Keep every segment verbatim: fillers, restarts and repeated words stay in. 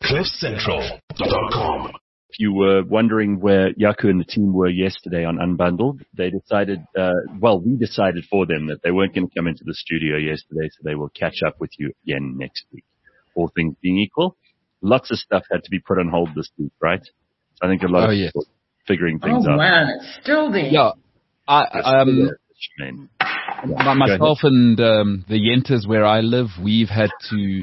cliff central dot com. If you were wondering where Yaku and the team were yesterday on Unbundled, they decided, uh, well, we decided for them that they weren't going to come into the studio yesterday, so they will catch up with you again next week. All things being equal, lots of stuff had to be put on hold this week, right? So I think a lot oh, of yes. people figuring things oh, out. Oh, man, it's still there. Yeah. I, um, my, myself and um, the Yentas where I live, we've had to,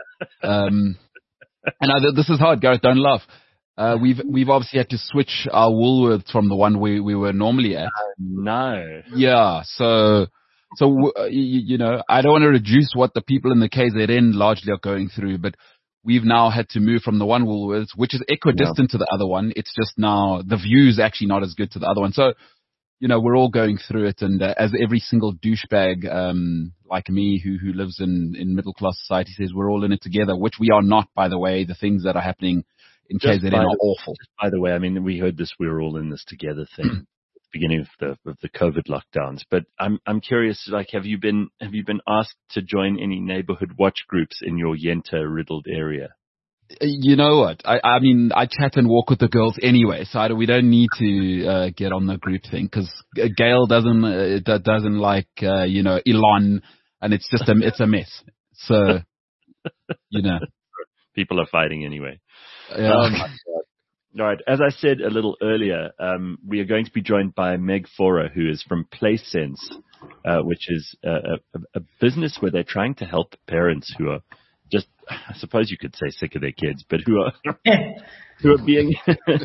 um, and I, this is hard, Gareth, don't laugh. Uh, we've we've obviously had to switch our Woolworths from the one we we were normally at. Uh, no. Yeah, so so uh, you, you know, I don't want to reduce what the people in the K Z N largely are going through, but we've now had to move from the one Woolworths, which is equidistant yeah. to the other one. It's just now the view's actually not as good to the other one. So, you know, we're all going through it, and uh, as every single douchebag um, like me who who lives in in middle class society says, we're all in it together, which we are not, by the way. The things that are happening in K Z N are awful. By the way, I mean, we heard this, we were all in this together thing at the beginning of the of the COVID lockdowns. But I'm I'm curious, like, have you been have you been asked to join any neighborhood watch groups in your Yenta riddled area? You know what? I I mean, I chat and walk with the girls anyway, so I, we don't need to uh, get on the group thing, because Gail doesn't uh, doesn't like uh, you know Elon, and it's just a it's a mess. So you know, people are fighting anyway. Yeah. Oh my God. All right. As I said a little earlier, um, we are going to be joined by Meg Fora, who is from PlaySense, uh, which is a, a, a business where they're trying to help parents who are just, I suppose you could say, sick of their kids, but who are who are being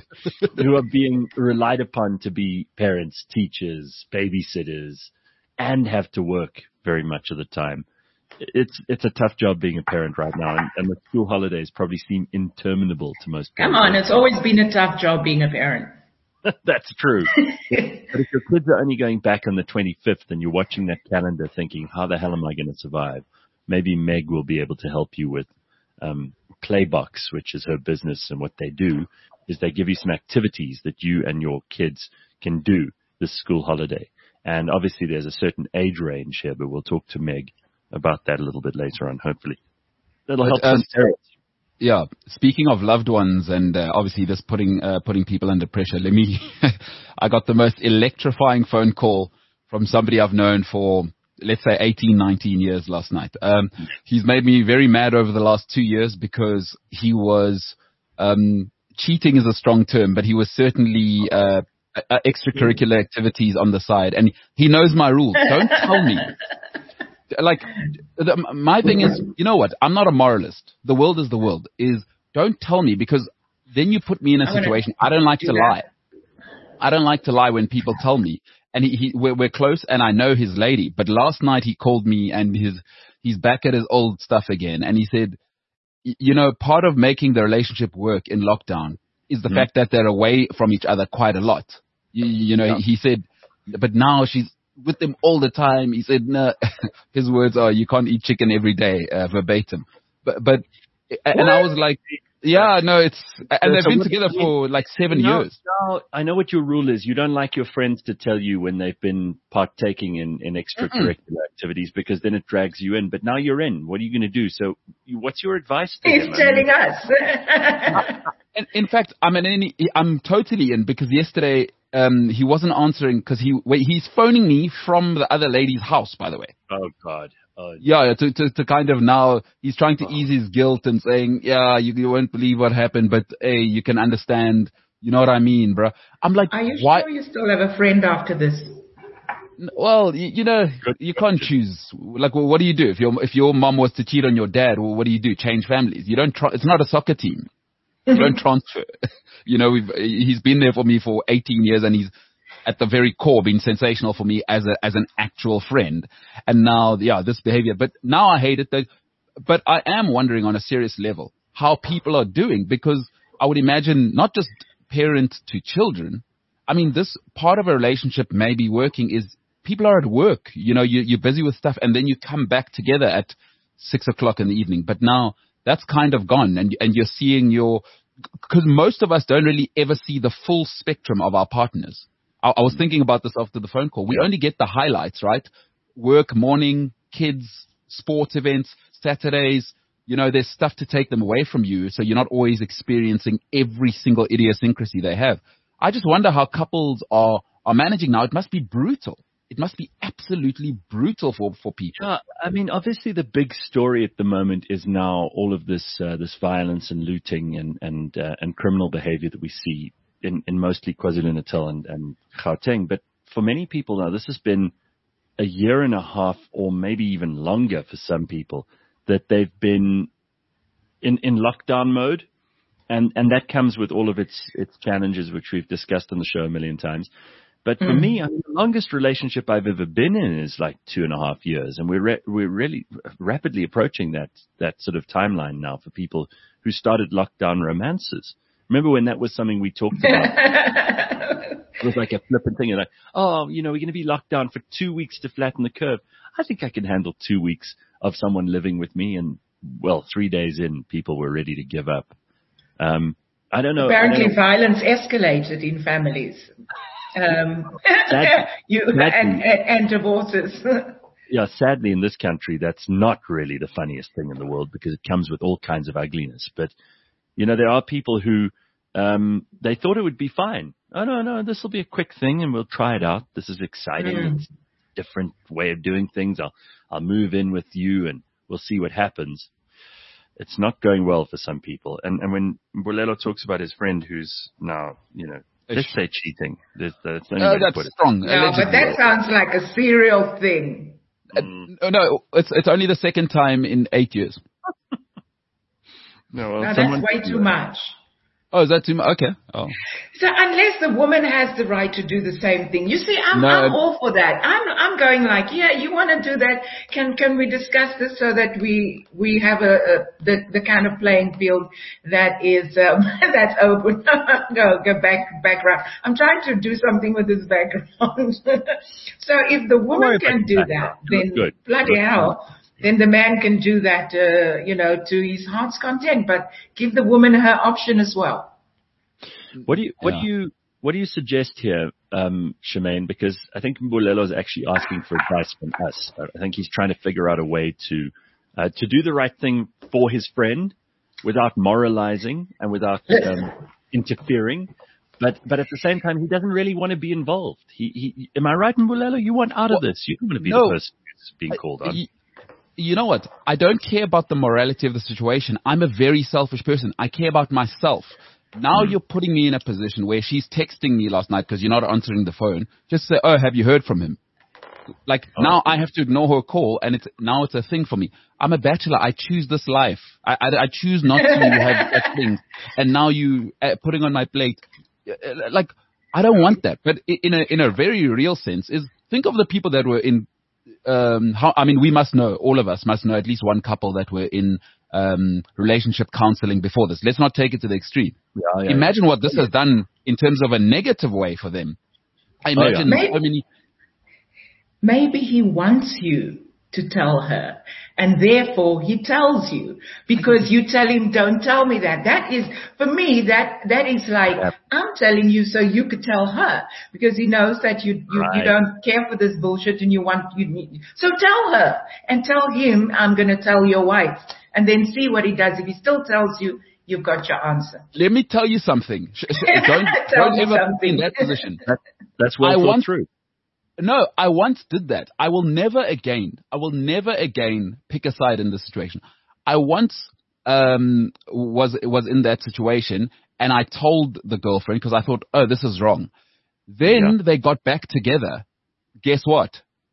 who are being relied upon to be parents, teachers, babysitters, and have to work very much of the time. It's it's a tough job being a parent right now, and, and the school holidays probably seem interminable to most parents. Come on, it's always been a tough job being a parent. That's true. But if your kids are only going back on the twenty-fifth and you're watching that calendar thinking, how the hell am I going to survive? Maybe Meg will be able to help you with um, Playbox, which is her business, and what they do is they give you some activities that you and your kids can do this school holiday. And obviously there's a certain age range here, but we'll talk to Meg about that a little bit later on, hopefully. That'll help uh, some parents. Yeah. Speaking of loved ones and uh, obviously this putting uh, putting people under pressure, let me, I got the most electrifying phone call from somebody I've known for, let's say, eighteen, nineteen years last night. Um, he's made me very mad over the last two years because he was, um, cheating is a strong term, but he was certainly, uh, uh, extracurricular activities on the side. And he knows my rules. Don't tell me. Like, the, my thing is, you know what? I'm not a moralist. The world is the world. Is don't tell me, because then you put me in a situation. I don't like to lie. I don't like to lie when people tell me. And he, he we're, we're close, and I know his lady. But last night he called me, and his he's back at his old stuff again. And he said, you know, part of making the relationship work in lockdown is the mm. fact that they're away from each other quite a lot. You, you know, yeah. he said, but now she's with them all the time. He said, no, his words are, you can't eat chicken every day, uh, verbatim. But, but, and what? I was like, yeah, no, it's, and they've so been together for like seven no, years. No, I know what your rule is. You don't like your friends to tell you when they've been partaking in, in extracurricular Mm-mm. activities, because then it drags you in. But now you're in. What are you going to do? So what's your advice to He's him? telling I mean, us. in, in fact, I'm in, I'm totally in, because yesterday, Um, he wasn't answering because he wait, he's phoning me from the other lady's house, by the way. Oh God. Oh, yeah, to, to to kind of now he's trying to oh. ease his guilt and saying, yeah, you, you won't believe what happened, but hey, you can understand. You know what I mean, bro? I'm like, are you why? sure you still have a friend after this? Well, you, you know, you can't choose. Like, well, what do you do if your if your mom was to cheat on your dad? Well, what do you do? Change families? You don't. Try, it's not a soccer team. You don't transfer. You know, we've, he's been there for me for eighteen years, and he's at the very core been sensational for me as a as an actual friend. And now, yeah, this behavior. But now I hate it. That, but I am wondering on a serious level how people are doing, because I would imagine not just parent to children. I mean, this part of a relationship may be working is people are at work. You know, you, you're busy with stuff, and then you come back together at six o'clock in the evening. But now that's kind of gone, and and you're seeing your, because most of us don't really ever see the full spectrum of our partners. I, I was thinking about this after the phone call. We only get the highlights, right? Work, morning, kids, sports events, Saturdays, you know, there's stuff to take them away from you, so you're not always experiencing every single idiosyncrasy they have. I just wonder how couples are, are managing now. It must be brutal. It must be absolutely brutal for, for people. Yeah, I mean, obviously the big story at the moment is now all of this uh, this violence and looting and and uh, and criminal behavior that we see in, in mostly KwaZulu-Natal and, and Gauteng. But for many people now, this has been a year and a half or maybe even longer for some people that they've been in, in lockdown mode. And, and that comes with all of its, its challenges, which we've discussed on the show a million times. But for mm. me, I mean, the longest relationship I've ever been in is like two and a half years. And we're, re- we're really rapidly approaching that, that sort of timeline now for people who started lockdown romances. Remember when that was something we talked about? It was like a flippant thing. You're like, oh, you know, we're going to be locked down for two weeks to flatten the curve. I think I can handle two weeks of someone living with me. And, well, three days in, people were ready to give up. Um, I don't know. Apparently don't know. Violence escalated in families. Um, sadly, you, sadly, and, and, and divorces. Yeah, sadly in this country, that's not really the funniest thing in the world because it comes with all kinds of ugliness. But, you know, there are people who, um, they thought it would be fine. Oh, no, no, this will be a quick thing and we'll try it out. This is exciting. Mm. It's a different way of doing things. I'll, I'll move in with you and we'll see what happens. It's not going well for some people. And, and when Mbulelo talks about his friend who's now, you know, let's say cheating. There's, there's no, that's strong. No, but that sounds like a serial thing. Mm. Uh, no, it's it's only the second time in eight years. no, well, no that's way too much. Oh, is that too much? Okay. Oh. So unless the woman has the right to do the same thing, you see, I'm, no. I'm all for that. I'm, I'm going like, yeah, you want to do that? Can, can we discuss this so that we, we have a, a the, the kind of playing field that is, um, that's open? go, go back, background. I'm trying to do something with this background. So if the woman can do that, then Good. bloody Good. hell. Then the man can do that, uh, you know, to his heart's content, but give the woman her option as well. What do you, what yeah. do you, what do you suggest here, um, Shemaine? Because I think Mbulelo is actually asking for advice from us. I think he's trying to figure out a way to, uh, to do the right thing for his friend without moralizing and without, um, interfering. But, but at the same time, he doesn't really want to be involved. He, he, am I right, Mbulelo? You want out of this. You don't want to be no. the person who's being called on. I, You know what? I don't care about the morality of the situation. I'm a very selfish person. I care about myself. Now mm. you're putting me in a position where she's texting me last night because you're not answering the phone. Just say, oh, have you heard from him? Like oh. now I have to ignore her call and it's now it's a thing for me. I'm a bachelor. I choose this life. I, I, I choose not to have that thing. And now you uh, putting on my plate. Uh, like, I don't want that. But in a, in a very real sense is think of the people that were in Um, how, I mean, we must know, all of us must know at least one couple that were in um, relationship counseling before this. Let's not take it to the extreme. Yeah, yeah, imagine yeah. what this has done in terms of a negative way for them. I imagine oh, yeah. maybe, so many. Maybe he wants you to tell her, and therefore he tells you because you tell him, don't tell me that. That is, for me, that, that is like, yeah. I'm telling you so you could tell her because he knows that you, you, right. you don't care for this bullshit and you want, you need, so tell her and tell him, I'm going to tell your wife and then see what he does. If he still tells you, you've got your answer. Let me tell you something. Don't, don't ever something. be in that position. That, that's well I thought want, through. No, I once did that. I will never again, I will never again pick a side in this situation. I once um, was was in that situation and I told the girlfriend because I thought, oh, this is wrong. Then yeah. they got back together. Guess what?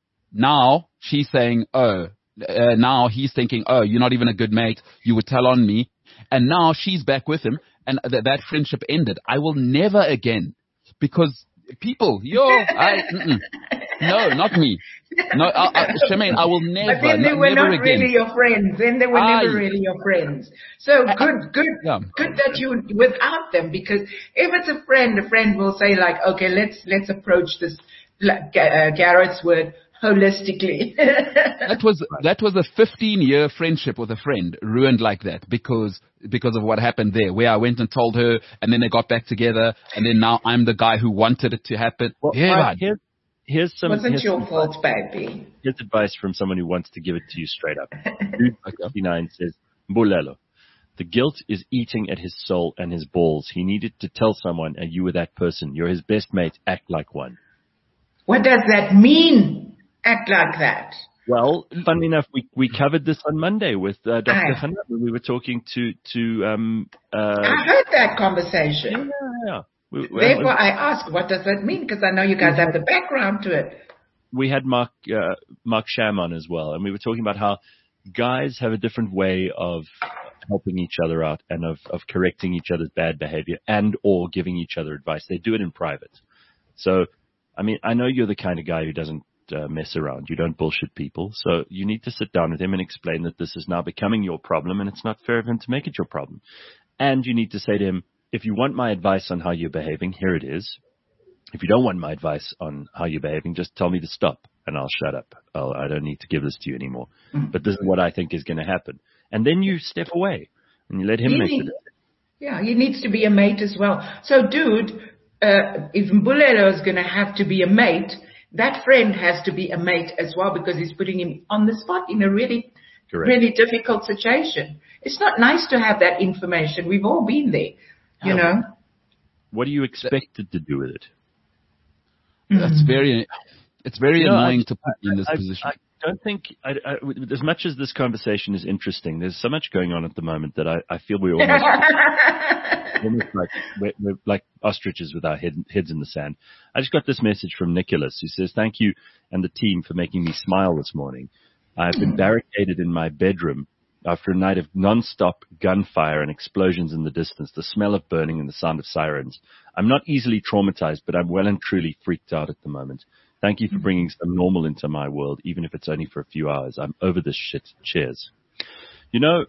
Now she's saying, oh, uh, now he's thinking, oh, you're not even a good mate. You would tell on me. And now she's back with him and th- that friendship ended. I will never again because people, yo, I, mm-mm. no, not me. No, I, I, Shemaine, I will never. But then they no, were never not again. really your friends. Then they were I, never really your friends. So I, good, good, yeah. good that you without them because if it's a friend, a friend will say like, okay, let's let's approach this. Uh, Garrett's word. Holistically. that was that was a fifteen year friendship with a friend ruined like that because because of what happened there where I went and told her and then they got back together and then now I'm the guy who wanted it to happen. Well, yeah, right, here's, here's some. Wasn't here's your some fault, baby. Here's advice from someone who wants to give it to you straight up. Dude fifty-nine says, Mbulelo. The guilt is eating at his soul and his balls. He needed to tell someone, and you were that person. You're his best mate. Act like one. What does that mean? Act like that. Well, funnily enough, we, we covered this on Monday with uh, Doctor I, Hanna when we were talking to, to um, uh, I heard that conversation. Yeah, yeah. We, Therefore, I asked, what does that mean? Because I know you guys have the background to it. We had Mark uh, Mark Sham on as well, and we were talking about how guys have a different way of helping each other out and of, of correcting each other's bad behavior and or giving each other advice. They do it in private. So, I mean, I know you're the kind of guy who doesn't uh, mess around. You don't bullshit people. So you need to sit down with him and explain that this is now becoming your problem and it's not fair of him to make it your problem. And you need to say to him, if you want my advice on how you're behaving, here it is. If you don't want my advice on how you're behaving, just tell me to stop and I'll shut up. I'll, I don't need to give this to you anymore. Mm-hmm. But this is what I think is going to happen. And then you step away and you let him he make need, it. Yeah, he needs to be a mate as well. So, dude, uh, if Mbulelo is going to have to be a mate, that friend has to be a mate as well because he's putting him on the spot in a really, Correct. really difficult situation. It's not nice to have that information. We've all been there, you um, know. What are you expected to do with it? That's very, it's very you know, annoying I, to put in this I, position. I don't think, I, I, as much as this conversation is interesting, there's so much going on at the moment that I, I feel we're almost, almost like, we're, we're like ostriches with our head, heads in the sand. I just got this message from Nicholas who says, thank you and the team for making me smile this morning. I've been barricaded in my bedroom after a night of non-stop gunfire and explosions in the distance, the smell of burning and the sound of sirens. I'm not easily traumatized, but I'm well and truly freaked out at the moment. Thank you for bringing some normal into my world, even if it's only for a few hours. I'm over this shit. Cheers. You know,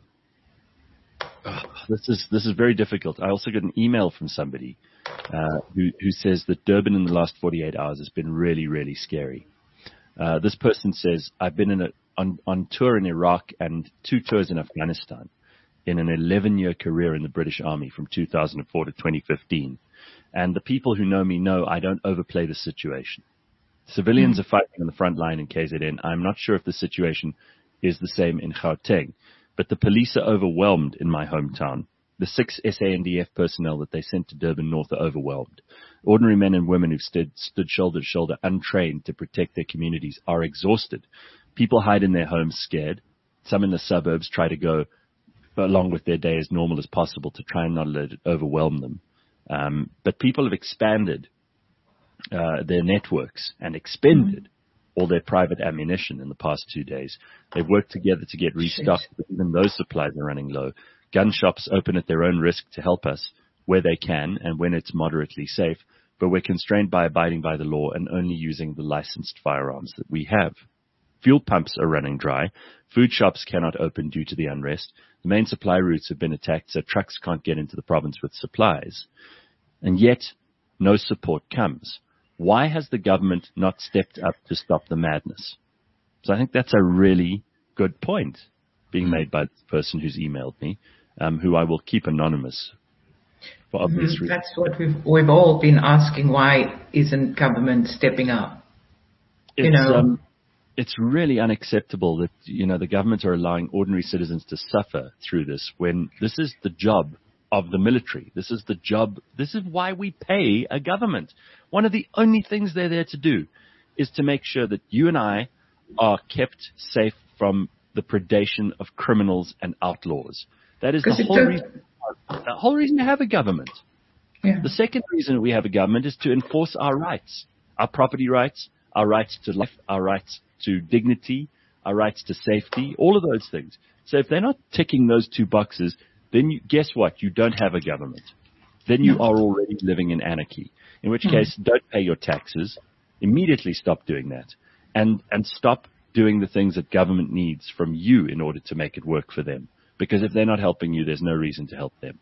ugh, this is this is very difficult. I also got an email from somebody uh, who, who says that Durban in the last forty-eight hours has been really, really scary. Uh, this person says, I've been in a, on, on tour in Iraq and two tours in Afghanistan in an eleven-year career in the British Army from two thousand four to twenty fifteen. And the people who know me know I don't overplay the situation. Civilians mm-hmm. are fighting on the front line in K Z N. I'm not sure if the situation is the same in Gauteng, but the police are overwhelmed in my hometown. The six S A N D F personnel that they sent to Durban North are overwhelmed. Ordinary men and women who've stood, stood shoulder to shoulder, untrained to protect their communities, are exhausted. People hide in their homes scared. Some in the suburbs try to go along with their day as normal as possible to try and not let it overwhelm them. Um, but people have expanded uh, their networks and expended mm-hmm. all their private ammunition in the past two days. They've worked together to get restocked, but even those supplies are running low. Gun shops open at their own risk to help us where they can and when it's moderately safe, but we're constrained by abiding by the law and only using the licensed firearms that we have. Fuel pumps are running dry. Food shops cannot open due to the unrest. The main supply routes have been attacked, so trucks can't get into the province with supplies. And yet, no support comes. Why has the government not stepped up to stop the madness? So I think that's a really good point being made by the person who's emailed me, um, who I will keep anonymous for obvious mm-hmm. reasons. That's what we've, we've all been asking. Why isn't government stepping up? It's, you know, um, it's really unacceptable that, you know, the government are allowing ordinary citizens to suffer through this when this is the job of the military. This is the job. This is why we pay a government. One of the only things they're there to do is to make sure that you and I are kept safe from the predation of criminals and outlaws. That is the whole reason, the whole reason to have a government. Yeah. The second reason we have a government is to enforce our rights, our property rights, our rights to life, our rights to dignity, our rights to safety, all of those things. So if they're not ticking those two boxes, then you, guess what? You don't have a government. Then you are already living in anarchy, in which case don't pay your taxes, immediately stop doing that, and, and stop doing the things that government needs from you in order to make it work for them. Because if they're not helping you, there's no reason to help them.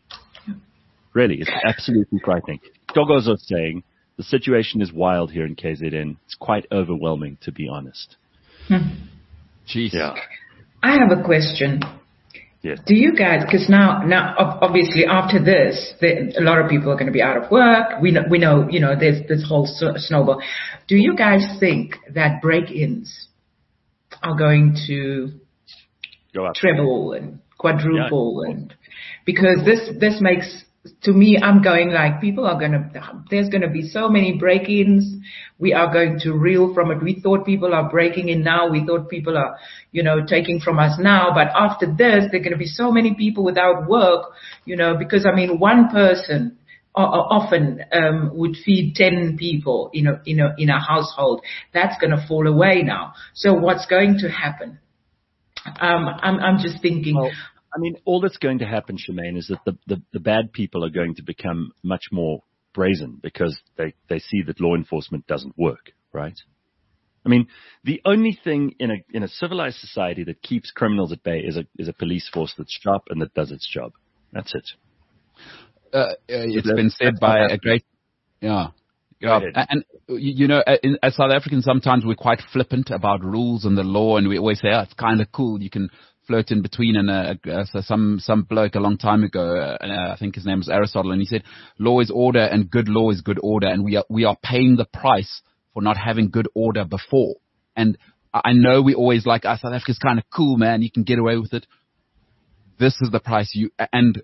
Really, it's absolutely frightening. Gogo's are saying the situation is wild here in K Z N. It's quite overwhelming, to be honest. Hmm. Jeez. Yeah. I have a question. Yes. Do you guys, because now, now, obviously after this, the, a lot of people are going to be out of work. We know, we know, you know, there's this whole snowball. Do you guys think that break-ins are going to Go up. treble and quadruple, yeah. and because this this makes, to me, I'm going like, people are going to, there's going to be so many break-ins. We are going to reel from it. We thought people are breaking in now. We thought people are, you know, taking from us now. But after this, there are going to be so many people without work, you know, because, I mean, one person often um, would feed ten people in a, in a, in a household. That's going to fall away now. So what's going to happen? Um, I'm, I'm just thinking. Well, I mean, all that's going to happen, Shemaine, is that the, the, the bad people are going to become much more brazen because they, they see that law enforcement doesn't work, right? I mean, the only thing in a in a civilized society that keeps criminals at bay is a is a police force that's sharp and that does its job. That's it. Uh, it's been said by a great, yeah. Yeah, and you know, in, as South Africans, sometimes we're quite flippant about rules and the law, and we always say, "Oh, it's kind of cool. You can float in between." And uh, uh, so some some bloke a long time ago, uh, I think his name was Aristotle, and he said, "Law is order, and good law is good order." And we are we are paying the price for not having good order before. And I know we always like, oh, South Africa's kind of cool, man. You can get away with it. This is the price you and.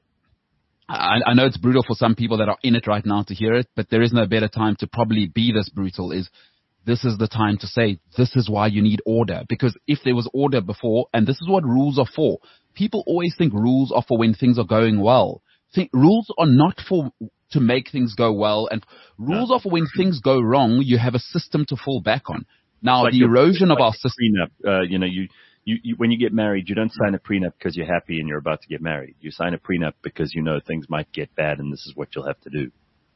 I, I know it's brutal for some people that are in it right now to hear it, but there is no better time to probably be this brutal. Is this is the time to say, this is why you need order. Because if there was order before, and this is what rules are for, people always think rules are for when things are going well. Think rules are not for to make things go well, and rules no. are for when things go wrong, you have a system to fall back on. Now, like the erosion like of our system. Uh, you know, you, you, you, when you get married, you don't sign a prenup because you're happy and you're about to get married. You sign a prenup because you know things might get bad and this is what you'll have to do.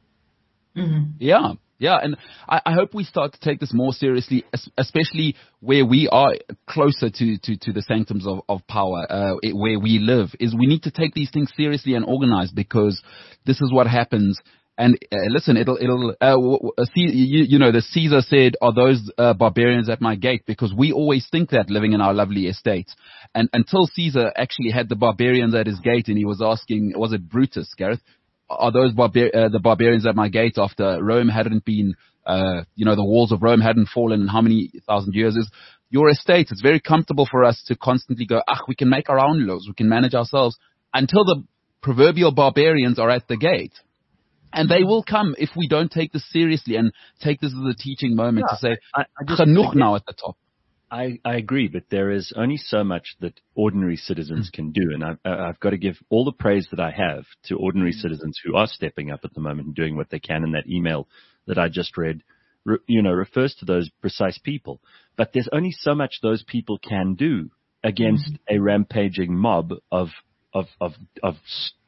Mm-hmm. Yeah, yeah. And I, I hope we start to take this more seriously, especially where we are closer to, to, to the sanctums of, of power, uh, it, where we live, is we need to take these things seriously and organize, because this is what happens. And uh, listen, it'll, it'll, uh, see, you, you know, the Caesar said, "Are those uh, barbarians at my gate?" Because we always think that living in our lovely estates. And until Caesar actually had the barbarians at his gate, and he was asking, was it Brutus, Gareth? Are those barbar- uh, the barbarians at my gate after Rome hadn't been, uh, you know, the walls of Rome hadn't fallen in how many thousand years? Is your estate? It's very comfortable for us to constantly go, ah, we can make our own laws, we can manage ourselves, until the proverbial barbarians are at the gate. And they will come if we don't take this seriously and take this as a teaching moment yeah, to say, I, I just, genoeg now at the top. I, I agree, but there is only so much that ordinary citizens can do. And I've, I've got to give all the praise that I have to ordinary citizens who are stepping up at the moment and doing what they can. And that email that I just read, re, you know, refers to those precise people. But there's only so much those people can do against mm-hmm. a rampaging mob of, of, of, of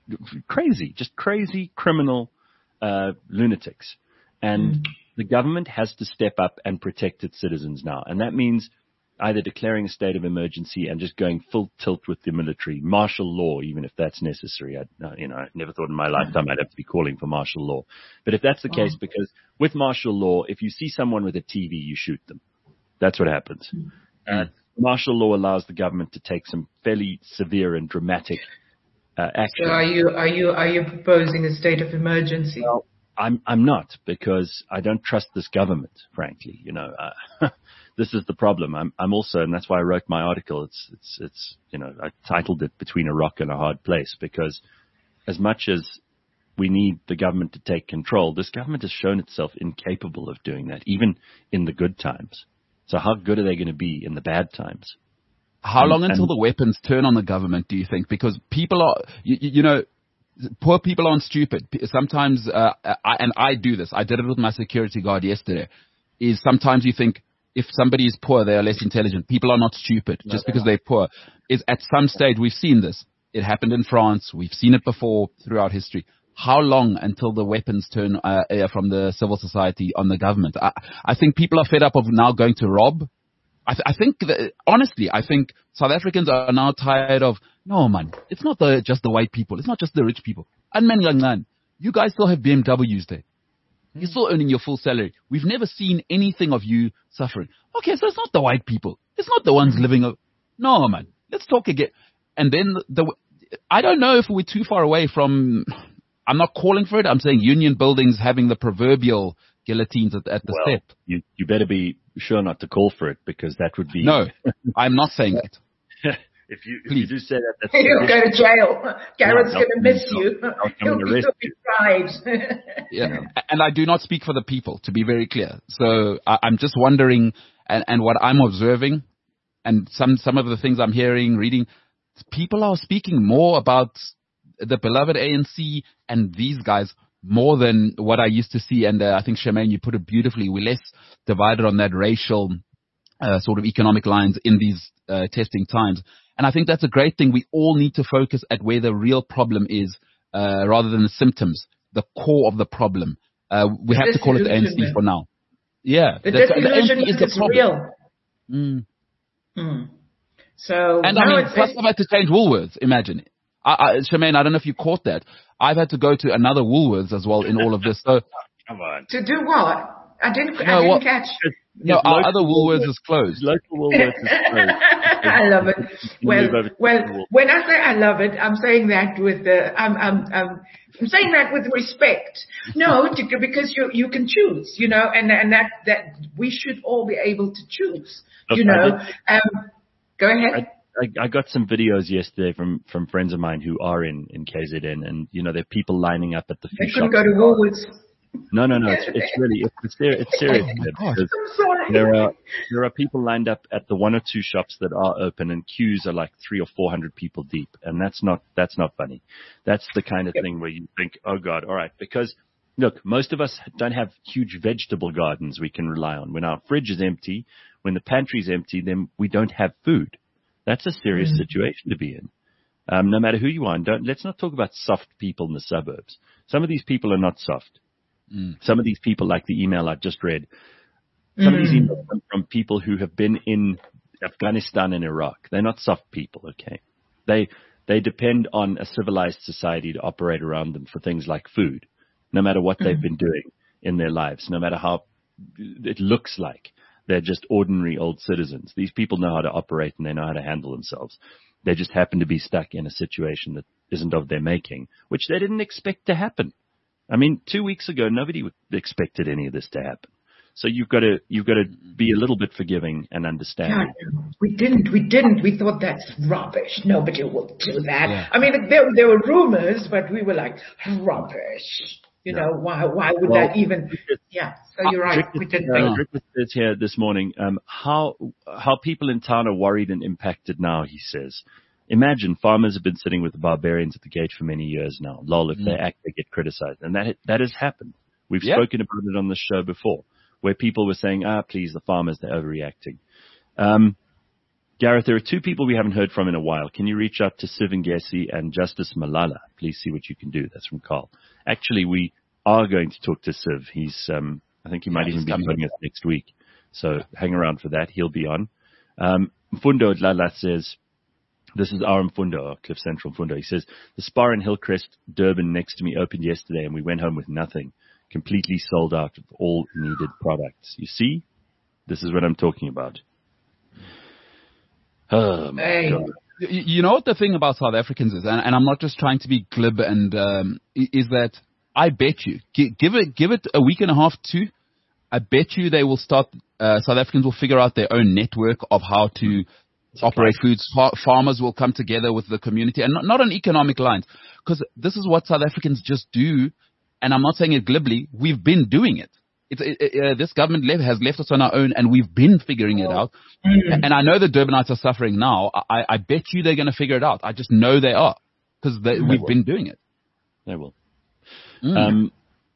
crazy, just crazy criminal Uh, lunatics. And mm. the government has to step up and protect its citizens now. And that means either declaring a state of emergency and just going full tilt with the military, martial law, even if that's necessary. I, you know, I never thought in my lifetime I'd have to be calling for martial law. But if that's the oh. case, because with martial law, if you see someone with a T V, you shoot them. That's what happens. Mm. Uh, martial law allows the government to take some fairly severe and dramatic Uh, action. So are you are you are you proposing a state of emergency? Well, I'm I'm not, because I don't trust this government, frankly. You know, uh, this is the problem. I'm I'm also, and that's why I wrote my article. It's it's it's you know, I titled it "Between a Rock and a Hard Place," because as much as we need the government to take control, this government has shown itself incapable of doing that, even in the good times. So how good are they going to be in the bad times? How long and, until the weapons turn on the government, do you think? Because people are, you, you know, poor people aren't stupid. Sometimes, uh, I, and I do this, I did it with my security guard yesterday, is sometimes you think if somebody is poor, they are less intelligent. People are not stupid no, just they're because not. They're poor. Is at some stage, we've seen this. It happened in France. We've seen it before throughout history. How long until the weapons turn uh, from the civil society on the government? I, I think people are fed up of now going to rob. I, th- I think, that, honestly, I think South Africans are now tired of, no, man, it's not the, just the white people. It's not just the rich people. And man, young man, you guys still have B M Ws there. You're still earning your full salary. We've never seen anything of you suffering. Okay, so it's not the white people. It's not the ones living. A, no, man, let's talk again. And then the, the, I don't know if we're too far away from, I'm not calling for it. I'm saying union buildings having the proverbial guillotines at, at the well, step. You, you better be sure not to call for it, because that would be... No, I'm not saying that. if you if you do say that, that's you'll go to jail. Garrett's no, going to miss no, you. no, He'll be so deprived. Yeah, and I do not speak for the people, to be very clear. So I, I'm just wondering, and, and what I'm observing, and some some of the things I'm hearing, reading, people are speaking more about the beloved A N C and these guys more than what I used to see. And uh, I think, Charmaine, you put it beautifully. We're less divided on that racial uh, sort of economic lines in these uh, testing times. And I think that's a great thing. We all need to focus at where the real problem is uh, rather than the symptoms, the core of the problem. Uh, we the have to call it the A N C for now. Yeah. The, the, disillusion the is, is real. Mm. Mm. So, and no, I mean, it's, plus it's, I've had to change Woolworths, imagine. I, I, Charmaine, I don't know if you caught that. I've had to go to another Woolworths as well in all of this. So, come on. To do what? I didn't, no, I didn't well, catch. No, our other Woolworths Woolworths is closed. Local Woolworths is closed. I love it. Well, well, when I say I love it, I'm saying that with the, I'm, I'm, I'm, I'm saying that with respect. No, to, because you, you can choose, you know, and, and that, that we should all be able to choose, Look, you know. Um, go ahead. I, I, I got some videos yesterday from, from friends of mine who are in, in K Z N, and, you know, there are people lining up at the food They couldn't shops. go to Woolworths. No, no, no. It's, it's really, it's, it's, ser- it's serious. Oh because I'm sorry. there are, there are people lined up at the one or two shops that are open, and queues are like three or four hundred people deep. And that's not, that's not funny. That's the kind of Yep. thing where you think, oh God, all right. Because look, most of us don't have huge vegetable gardens we can rely on. When our fridge is empty, when the pantry's empty, then we don't have food. That's a serious Mm. situation to be in. Um, no matter who you are, and don't, let's not talk about soft people in the suburbs. Some of these people are not soft. Mm. Some of these people, like the email I just read, some of these Mm. emails come from people who have been in Afghanistan and Iraq. They're not soft people, okay? They they depend on a civilized society to operate around them for things like food, no matter what they've Mm. been doing in their lives, no matter how it looks like. They're just ordinary old citizens. These people know how to operate and they know how to handle themselves. They just happen to be stuck in a situation that isn't of their making, which they didn't expect to happen. I mean, two weeks ago, nobody expected any of this to happen. So you've got to you've got to be a little bit forgiving and understanding. God, we didn't, we didn't. We thought that's rubbish. Nobody will do that. Yeah. I mean, there there were rumors, but we were like, rubbish. You Yeah. know, why why would Well, that even? Yeah. So you're right. We didn't Uh, think. Rick says here this morning, um, how how people in town are worried and impacted now. He says, imagine farmers have been sitting with the barbarians at the gate for many years now. Lol, if Mm. they act, they get criticized, and that that has happened. We've Yeah. spoken about it on the show before, where people were saying, ah, please, the farmers, they're overreacting. Um, Gareth, there are two people we haven't heard from in a while. Can you reach out to Siv Ngesi and Justice Malala? Please see what you can do. That's from Carl. Actually, we are going to talk to Siv. He's, um, I think he might Yeah, even he's be coming. joining us next week. So hang around for that. He'll be on. Um, Mfundo Dlala says, this is our Mfundo, Cliff Central Mfundo. He says, the Spar in Hillcrest, Durban next to me opened yesterday and we went home with nothing. Completely sold out of all needed products. You see? This is what I'm talking about. Oh, my Hey. God. You, you know what the thing about South Africans is, and, and I'm not just trying to be glib, and um, i- is that I bet you, gi- give it give it a week and a half, two, I bet you they will start, uh, South Africans will figure out their own network of how to operate foods. Far, farmers will come together with the community, and not, not on economic lines, because this is what South Africans just do, and I'm not saying it glibly, we've been doing it. It's, it, it, uh, this government le- has left us on our own, and we've been figuring it out. Mm. And I know the Durbanites are suffering now. I, I bet you they're going to figure it out. I just know they are, because we've will. been doing it. They will. Mm. Um,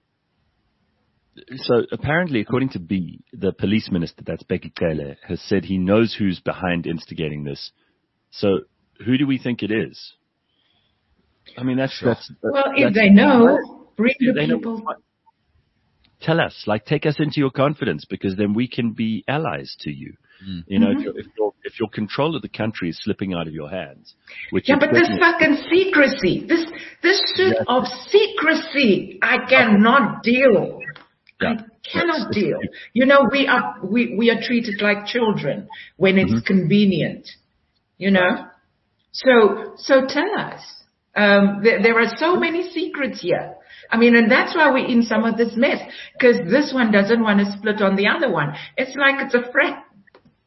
so apparently, according to B, the police minister, that's Becky Cele, has said he knows who's behind instigating this. So who do we think it is? I mean, that's... that's, that's Well, if that's, they know, bring the they know- people. Tell us, like, take us into your confidence, because then we can be allies to you. Mm. You know, Mm-hmm. if, your, if, your, if your control of the country is slipping out of your hands, which Yeah, it but this certainly- fucking secrecy, this this shit Yes. of secrecy, I cannot deal. Yeah. I cannot Yes. deal. You know, we are we, we are treated like children when it's Mhm. convenient. You know, so so tell us. Um, there, there are so many secrets here. I mean, and that's why we're in some of this mess, because this one doesn't want to split on the other one. It's like it's a frat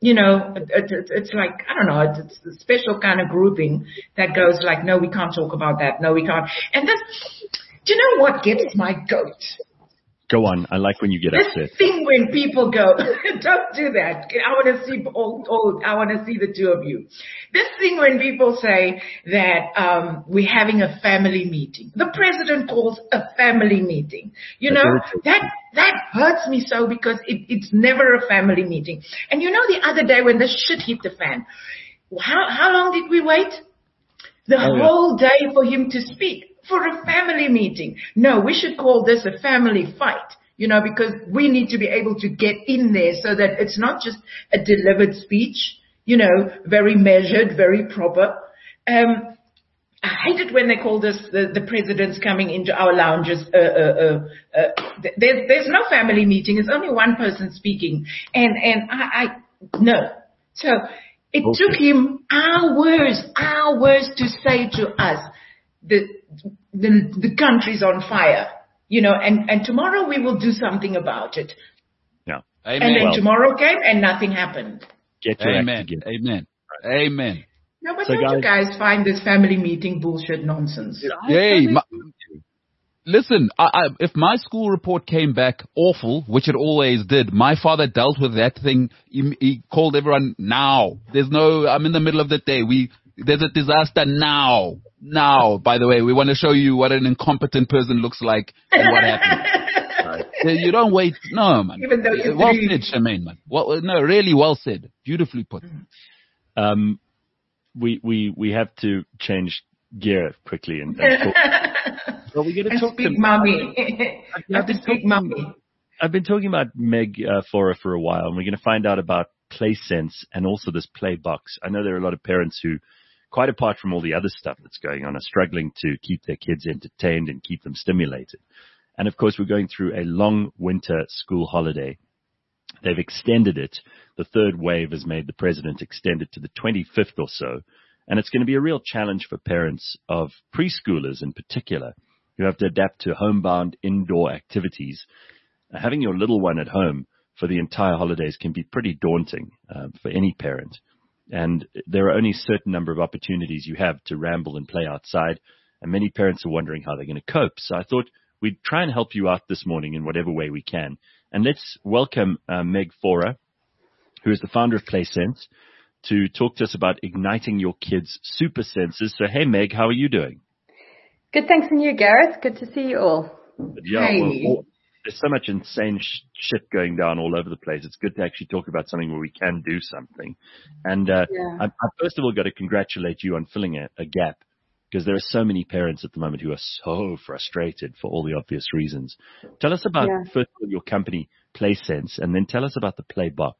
You know, it, it, it's like, I don't know, it's, it's a special kind of grouping that goes like, no, we can't talk about that. No, we can't. And this, do you know what gets my goat? Go on. I like when you get this upset. This thing when people go, don't do that. I want to see all, all, I want to see the two of you. This thing when people say that um, we're having a family meeting. The president calls a family meeting. You know, that that hurts me so because it, it's never a family meeting. And you know, the other day when the shit hit the fan, how how long did we wait? The oh, whole yeah. day for him to speak. For a family meeting. No, we should call this a family fight, you know, because we need to be able to get in there so that it's not just a delivered speech, you know, very measured, very proper. Um, I hate it when they call this the, the president's coming into our lounges. Uh, uh, uh, uh, there's, there's no family meeting. It's only one person speaking. And, and I, I, no. So it okay. took him hours, hours to say to us, the, the, the country's on fire, you know, and, and tomorrow we will do something about it. Yeah. Amen. And then well, tomorrow came and nothing happened. Get your Amen. act together. Amen. Amen. No, but so don't guys, you guys find this family meeting bullshit nonsense? Hey, my, listen, I, I, if my school report came back awful, which it always did, my father dealt with that thing. He, he called everyone now. There's no, I'm in the middle of the day. We, there's a disaster now. Now, by the way, we want to show you what an incompetent person looks like and what happened. Right. You don't wait. No, man. Even though you're well three. said, Charmaine, man. Well, no, really well said. Beautifully put. Um, we, we, we have to change gear quickly and, and talk. Well, we're going to talk speak to mommy. I have to speak mommy. I've been talking about Meg uh, Fora for a while, and we're going to find out about PlaySense and also this Playbox. I know there are a lot of parents who, quite apart from all the other stuff that's going on, are struggling to keep their kids entertained and keep them stimulated. And, of course, we're going through a long winter school holiday. They've extended it. The third wave has made the president extend it to the twenty-fifth or so. And it's going to be a real challenge for parents of preschoolers in particular who have to adapt to homebound indoor activities. Uh, having your little one at home for the entire holidays can be pretty daunting uh, for any parent. And there are only a certain number of opportunities you have to ramble and play outside. And many parents are wondering how they're going to cope. So I thought we'd try and help you out this morning in whatever way we can. And let's welcome uh, Meg Fora, who is the founder of PlaySense, to talk to us about igniting your kids' super senses. So, hey, Meg, how are you doing? Good, thanks, and you, Gareth. Good to see you all. Yeah, hey. well, all, there's so much insane sh- shit going down all over the place. It's good to actually talk about something where we can do something. And uh, yeah. I, I first of all got to congratulate you on filling a, a gap, because there are so many parents at the moment who are so frustrated for all the obvious reasons. Tell us about, yeah. first of all, your company, PlaySense, and then tell us about the Playbox.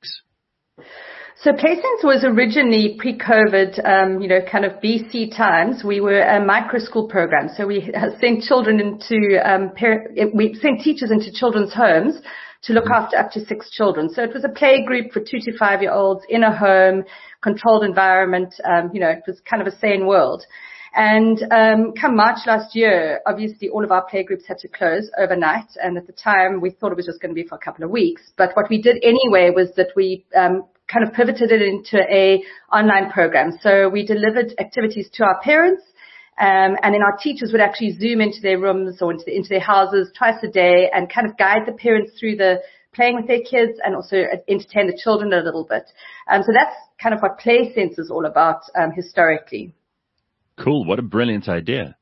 So PlaySense was originally pre-COVID, um, you know, kind of B C times. We were a micro school program. So we sent children into, um, par- we sent teachers into children's homes to look after up to six children. So it was a play group for two to five year olds in a home, controlled environment. Um, you know, it was kind of a sane world. And um, come March last year, obviously all of our playgroups had to close overnight. And at the time, we thought it was just going to be for a couple of weeks. But what we did anyway was that we um, kind of pivoted it into a online program. So we delivered activities to our parents, um, and then our teachers would actually Zoom into their rooms or into, the, into their houses twice a day and kind of guide the parents through the playing with their kids and also entertain the children a little bit. Um, so that's kind of what PlaySense is all about um, historically. Cool. What a brilliant idea.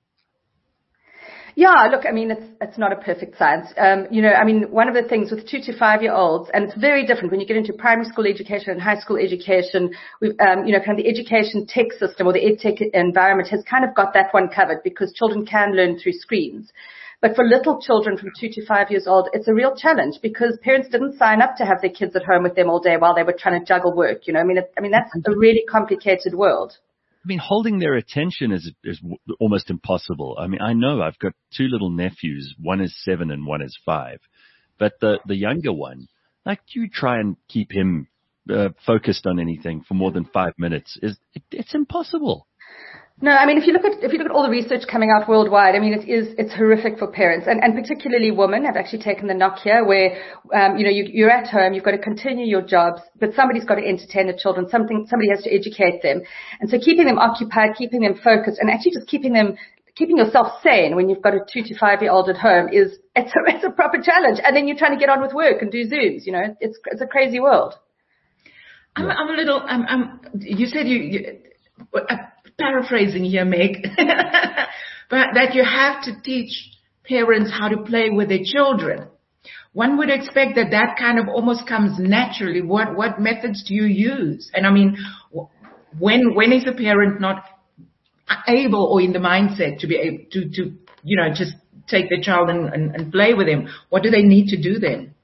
Yeah, look, I mean, it's it's not a perfect science. Um, you know, I mean, one of the things with two to five year olds, and it's very different when you get into primary school education and high school education, we've, um, you know, kind of the education tech system or the ed tech environment has kind of got that one covered because children can learn through screens. But for little children from two to five years old, it's a real challenge because parents didn't sign up to have their kids at home with them all day while they were trying to juggle work. You know, I mean, it, I mean, that's a really complicated world. I mean, holding their attention is is almost impossible. I mean, I know I've got two little nephews. One is seven and one is five. But the, the younger one, like, you try and keep him uh, focused on anything for more than five minutes. Is it, It's impossible. No, I mean, if you look at, if you look at all the research coming out worldwide, I mean, it is, it's horrific for parents, and, and particularly women have actually taken the knock here where, um, you know, you, you're at home, you've got to continue your jobs, but somebody's got to entertain the children, something, somebody has to educate them. And so keeping them occupied, keeping them focused, and actually just keeping them, keeping yourself sane when you've got a two to five year old at home is, it's a, it's a proper challenge. And then you're trying to get on with work and do Zooms, you know, it's, it's a crazy world. I'm, I'm a little, I'm, I'm, you said you, you uh, paraphrasing here, Meg, but that you have to teach parents how to play with their children. One would expect that that kind of almost comes naturally. What, what methods do you use? And I mean, when, when is a parent not able or in the mindset to be able to, to, you know, just take their child and, and, and play with him? What do they need to do then?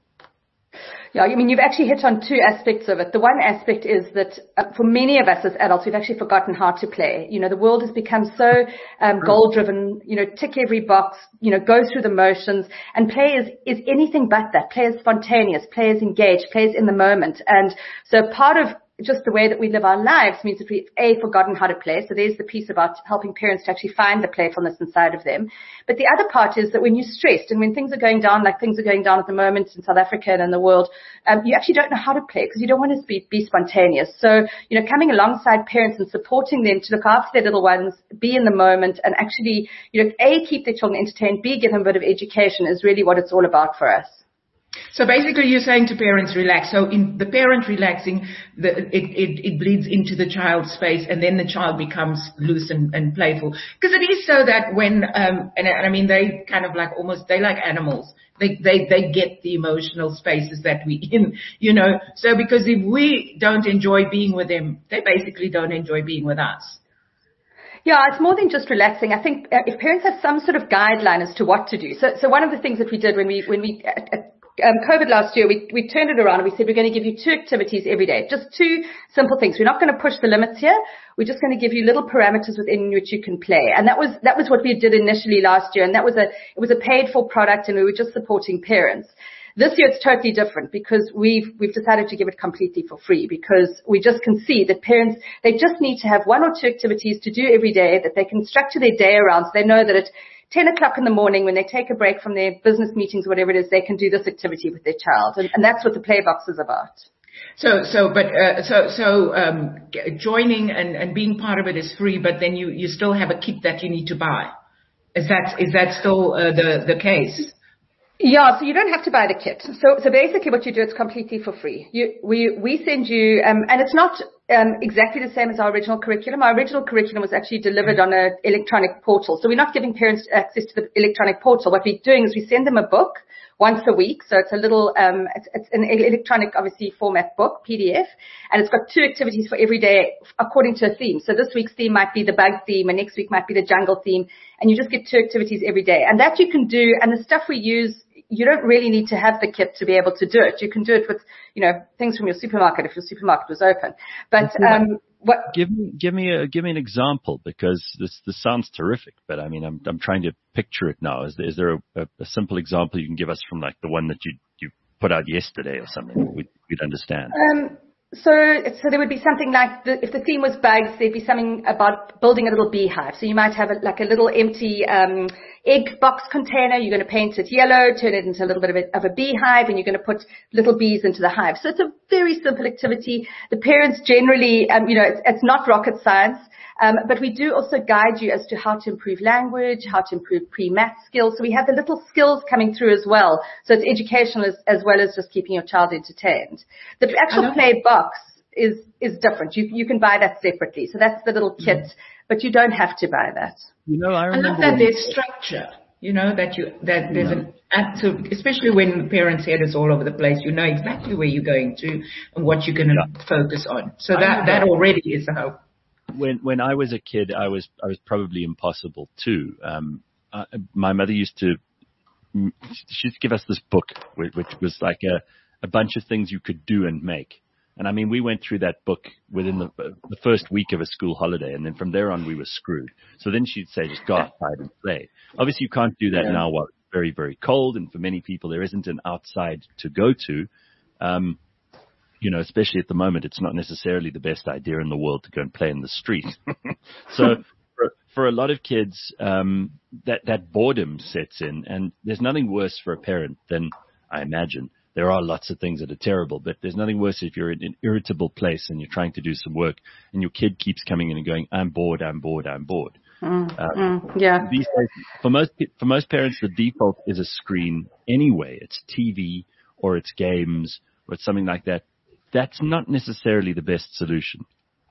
Yeah, I mean, you've actually hit on two aspects of it. The one aspect is that uh, for many of us as adults, we've actually forgotten how to play. You know, the world has become so um, goal-driven, you know, tick every box, you know, go through the motions. And play is, is anything but that. Play is spontaneous, play is engaged, play is in the moment. And so part of just the way that we live our lives means that we've, A, forgotten how to play. So there's the piece about helping parents to actually find the playfulness inside of them. But the other part is that when you're stressed and when things are going down, like things are going down at the moment in South Africa and in the world, um, you actually don't know how to play because you don't want to be, be spontaneous. So, you know, coming alongside parents and supporting them to look after their little ones, be in the moment and actually, you know, A, keep their children entertained, B, give them a bit of education is really what it's all about for us. So basically you're saying to parents, relax. So in the parent relaxing, the, it, it, it bleeds into the child's space and then the child becomes loose and, and playful. Because it is so that when, um, and, and I mean, they kind of like almost, they like animals. They, they, they get the emotional spaces that we in, you know. So because if we don't enjoy being with them, they basically don't enjoy being with us. Yeah, it's more than just relaxing. I think uh, if parents have some sort of guideline as to what to do. So, so one of the things that we did when we, when we, uh, uh, Um, COVID last year, we, we turned it around and we said, we're going to give you two activities every day. Just two simple things. We're not going to push the limits here. We're just going to give you little parameters within which you can play. And that was, that was what we did initially last year. And that was a, it was a paid for product and we were just supporting parents. This year it's totally different because we've, we've decided to give it completely for free because we just can see that parents, they just need to have one or two activities to do every day that they can structure their day around so they know that it ten o'clock in the morning when they take a break from their business meetings, whatever it is, they can do this activity with their child. And, and that's what the play box is about. So, so, but, uh, so, so, um, joining and, and being part of it is free, but then you, you still have a kit that you need to buy. Is that, is that still, uh, the, the case? Yeah, so you don't have to buy the kit. So, so basically what you do, it's completely for free. You, we, we send you, um, and it's not, um, exactly the same as our original curriculum. Our original curriculum was actually delivered on an electronic portal. So we're not giving parents access to the electronic portal. What we're doing is we send them a book once a week. So it's a little, um, it's, it's an electronic, obviously, format book, P D F, and it's got two activities for every day according to a theme. So this week's theme might be the bug theme, and next week might be the jungle theme, and you just get two activities every day. And that you can do, and the stuff we use, you don't really need to have the kit to be able to do it. You can do it with, you know, things from your supermarket if your supermarket was open. But um, what? Give me, give me a, give me an example because this, this sounds terrific. But I mean, I'm, I'm trying to picture it now. Is there, is there a, a, a simple example you can give us from like the one that you, you put out yesterday or something? We'd, we'd understand. Um, So, so there would be something like the, if the theme was bugs, there'd be something about building a little beehive. So you might have a, like a little empty um, egg box container. You're going to paint it yellow, turn it into a little bit of a, of a beehive, and you're going to put little bees into the hive. So it's a very simple activity. The parents generally, um, you know, it's, it's not rocket science. Um, but we do also guide you as to how to improve language, how to improve pre-math skills. So we have the little skills coming through as well. So it's educational as, as well as just keeping your child entertained. The actual play box is, is different. You, you can buy that separately. So that's the little kit, mm. but you don't have to buy that. You know, I remember I love that there's structure. You know, that you, that there's an, so especially when the parents' head is all over the place, you know exactly where you're going to and what you're going to yeah. focus on. So that, that already is a hope. When when I was a kid, I was I was probably impossible too. Um, uh, my mother used to she used to give us this book, which, which was like a a bunch of things you could do and make. And I mean, we went through that book within the the first week of a school holiday, and then from there on, we were screwed. So then she'd say, just go outside and play. Obviously, you can't do that yeah. now while it's very very cold, and for many people, there isn't an outside to go to. Um, You know, especially at the moment, it's not necessarily the best idea in the world to go and play in the street. So for, for a lot of kids, um, that, that boredom sets in, and there's nothing worse for a parent than, I imagine, there are lots of things that are terrible, but there's nothing worse if you're in an irritable place and you're trying to do some work and your kid keeps coming in and going, I'm bored, I'm bored, I'm bored. Mm, uh, mm, yeah. These days, for most, for most parents, the default is a screen anyway. It's T V or it's games or it's something like that. That's not necessarily the best solution.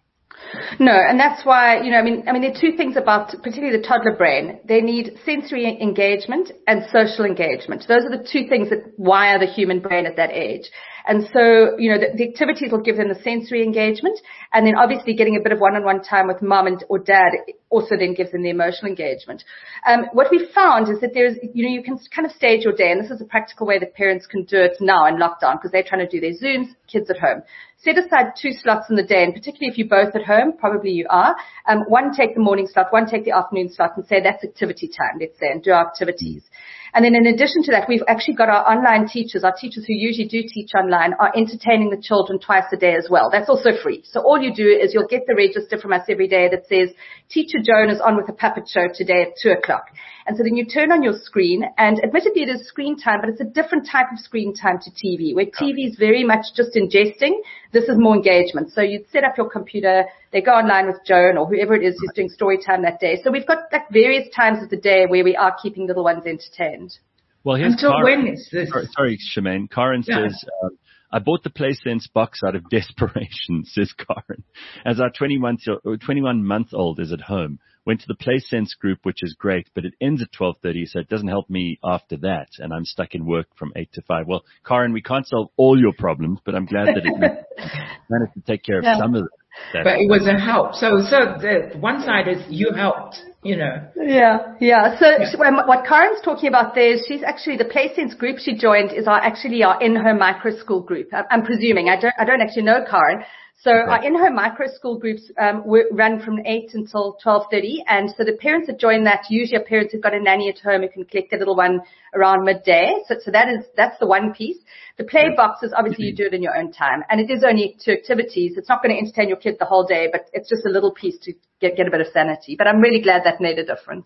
No, and that's why, you know, I mean, I mean, there are two things about particularly the toddler brain. They need sensory engagement and social engagement. Those are the two things that wire the human brain at that age. And so, you know, the, the activities will give them the sensory engagement, and then obviously getting a bit of one-on-one time with mom and or dad also then gives them the emotional engagement. Um, what we found is that there's, you know, you can kind of stage your day, and this is a practical way that parents can do it now in lockdown because they're trying to do their Zooms, kids at home. Set aside two slots in the day, and particularly if you're both at home, probably you are, um, one take the morning slot, one take the afternoon slot, and say that's activity time, let's say, and do our activities. And then in addition to that, we've actually got our online teachers, our teachers who usually do teach online, are entertaining the children twice a day as well. That's also free. So all you do is you'll get the register from us every day that says, Teacher Joan is on with a puppet show today at two o'clock. And so then you turn on your screen, and admittedly it is screen time, but it's a different type of screen time to T V, where T V is very much just ingesting. This is more engagement. So you'd set up your computer, they go online with Joan or whoever it is who's doing story time that day. So we've got like various times of the day where we are keeping little ones entertained. Well, here's Until Karen. when is this? Sorry, sorry Shemaine. Karen Yeah. says, uh, I bought the PlaySense box out of desperation, says Karen. As our twenty-one-month-old is at home, went to the PlaySense group, which is great, but it ends at twelve thirty, so it doesn't help me after that, and I'm stuck in work from eight to five. Well, Karen, we can't solve all your problems, but I'm glad that it managed to take care of Yeah. some of them. But it was a help. So, so the one side is you helped, you know. Yeah, yeah. So so, um, what Karen's talking about there is she's actually, the PlaySense group she joined is our actually our in-home micro school group. I'm, I'm presuming. I don't, I don't actually know Karen. So Okay. our in-home micro school groups um, were, run from eight until twelve thirty, and so the parents that join that usually are parents who've got a nanny at home who can collect their little one around midday. So, so that is that's the one piece. The play boxes, obviously you do it in your own time, and it is only two activities. It's not going to entertain your kid the whole day, but it's just a little piece to get get a bit of sanity. But I'm really glad that made a difference.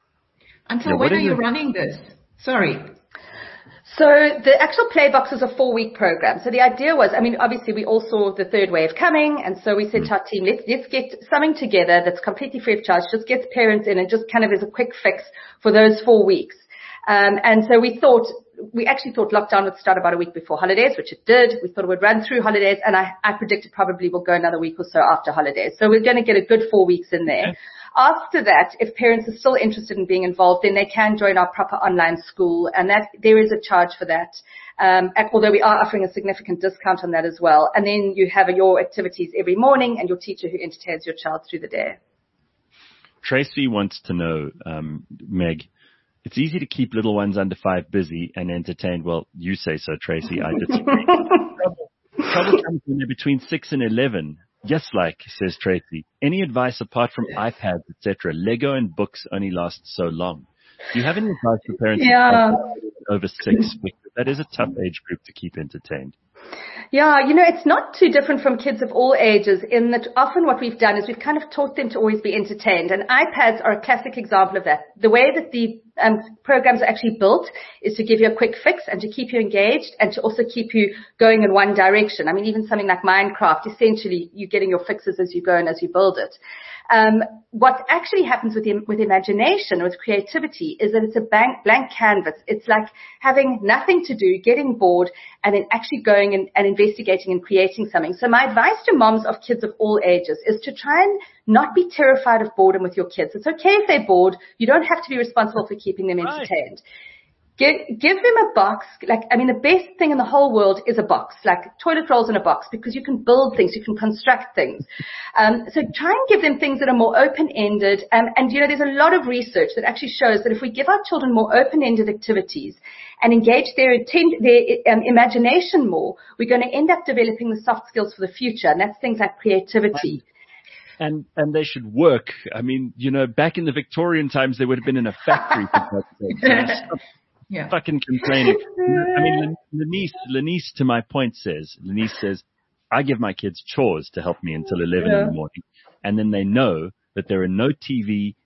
Until Yeah, what when are is you it? running this? Sorry. So the actual play box is a four-week program. So the idea was, I mean, obviously we all saw the third wave coming, and so we said to our team, let's, let's get something together that's completely free of charge, just gets parents in and just kind of is a quick fix for those four weeks. Um, and so we thought, we actually thought lockdown would start about a week before holidays, which it did. We thought it would run through holidays, and I, I predicted probably will go another week or so after holidays. So we're going to get a good four weeks in there. Okay. After that, if parents are still interested in being involved, then they can join our proper online school, and that there is a charge for that. Um, although we are offering a significant discount on that as well. And then you have your activities every morning and your teacher who entertains your child through the day. Tracy wants to know, um, Meg, it's easy to keep little ones under five busy and entertained. Well, you say so, Tracy. I disagree. trouble, trouble comes when they're between six and eleven. Yes, like, says Tracy. Any advice apart from iPads, et cetera? Lego and books only last so long. Do you have any advice for parents yeah. over six? Because that is a tough age group to keep entertained. Yeah, you know, it's not too different from kids of all ages in that often what we've done is we've kind of taught them to always be entertained. And iPads are a classic example of that. The way that the um, programs are actually built is to give you a quick fix and to keep you engaged and to also keep you going in one direction. I mean, even something like Minecraft, essentially you're getting your fixes as you go and as you build it. Um, what actually happens with, with imagination, with creativity, is that it's a blank, blank canvas. It's like having nothing to do, getting bored, and then actually going and, and investigating and creating something. So my advice to moms of kids of all ages is to try and not be terrified of boredom with your kids. It's okay if they're bored. You don't have to be responsible for keeping them entertained. Right. Give, give them a box. Like, I mean, the best thing in the whole world is a box, like toilet rolls in a box, because you can build things, you can construct things. Um, so try and give them things that are more open-ended. Um, and, you know, there's a lot of research that actually shows that if we give our children more open-ended activities and engage their, atten- their um, imagination more, we're going to end up developing the soft skills for the future. And that's things like creativity. And and they should work. I mean, you know, back in the Victorian times, they would have been in a factory. For Yeah. Fucking complaining. I mean, Lenice, Lenice, to my point, says, Lenice says, I give my kids chores to help me until eleven yeah. in the morning. And then they know that there are no T V,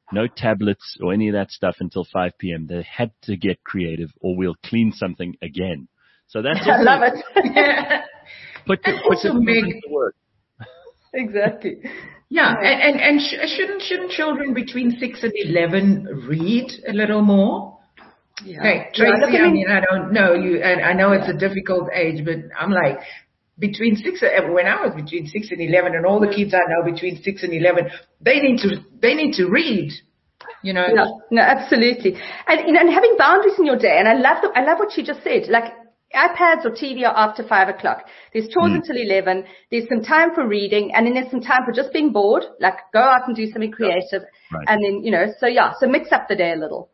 no tablets or any of that stuff until five p.m. They had to get creative, or we'll clean something again. So that's I love it. Put the, put the children to work. Exactly. Yeah, and and, and sh- shouldn't shouldn't children between six and eleven read a little more? Yeah. Okay, Tracy, Yeah, look, I I mean- mean, I don't know you, and I know it's a difficult age, but I'm like, between six, and- when I was between six and eleven, and all the kids I know between six and eleven, they need to, they need to read, you know. Yeah, no, absolutely. And, you know, and having boundaries in your day, and I love the, I love what she just said, like, iPads or T V are after five o'clock. There's chores mm. until eleven. There's some time for reading, and then there's some time for just being bored, like go out and do something creative. Right. And then, you know, so yeah, so mix up the day a little.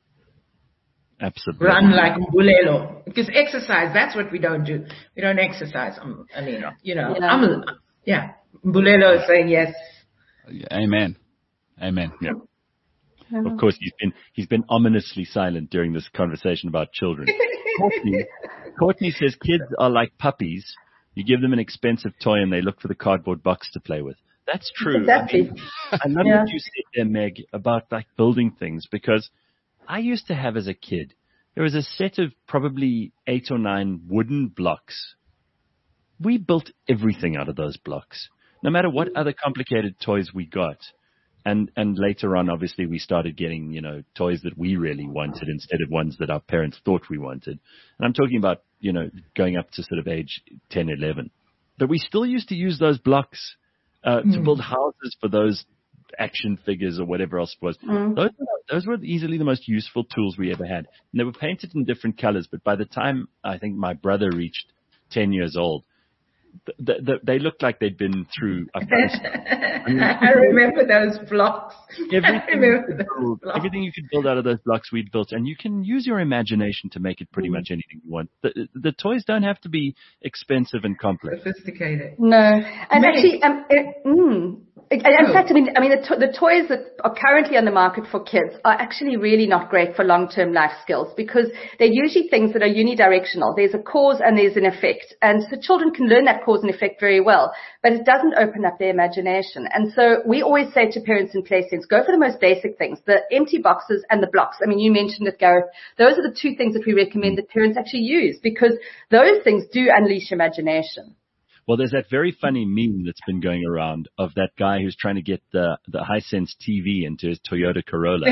Absolutely. Run like Mbulelo. Because exercise, that's what we don't do. We don't exercise. Um, I mean, you know, yeah. I'm, yeah. Mbulelo is saying yes. Amen. Amen. Yeah. Of course, he's been he's been ominously silent during this conversation about children. Courtney, Courtney says kids are like puppies. You give them an expensive toy and they look for the cardboard box to play with. That's true. Exactly. I, mean, I love Yeah. what you said there, Meg, about like building things, because I used to have as a kid, there was a set of probably eight or nine wooden blocks. We built everything out of those blocks, no matter what other complicated toys we got. And and later on, obviously, we started getting, you know, toys that we really wanted instead of ones that our parents thought we wanted. And I'm talking about, you know, going up to sort of age ten, eleven. But we still used to use those blocks uh, mm. to build houses for those action figures or whatever else it was. Mm. Those, those were easily the most useful tools we ever had. And they were painted in different colors. But by the time I think my brother reached ten years old, The, the, they looked like they'd been through a I, mean, I remember those blocks. Everything, I remember those build, blocks. everything you could build out of those blocks we'd built, and you can use your imagination to make it pretty mm. much anything you want. The, the toys don't have to be expensive and complex. Sophisticated. No, and Maybe. actually, um, it, mm, in oh. fact, I mean, I mean, the, to- the toys that are currently on the market for kids are actually really not great for long-term life skills, because they're usually things that are unidirectional. There's a cause and there's an effect, and so children can learn that cause and effect very well, but it doesn't open up their imagination. And so we always say to parents in PlaySense, go for the most basic things, the empty boxes and the blocks. I mean, you mentioned it, Gareth. Those are the two things that we recommend that parents actually use, because those things do unleash imagination. Well, there's that very funny meme that's been going around of that guy who's trying to get the, the Hisense T V into his Toyota Corolla.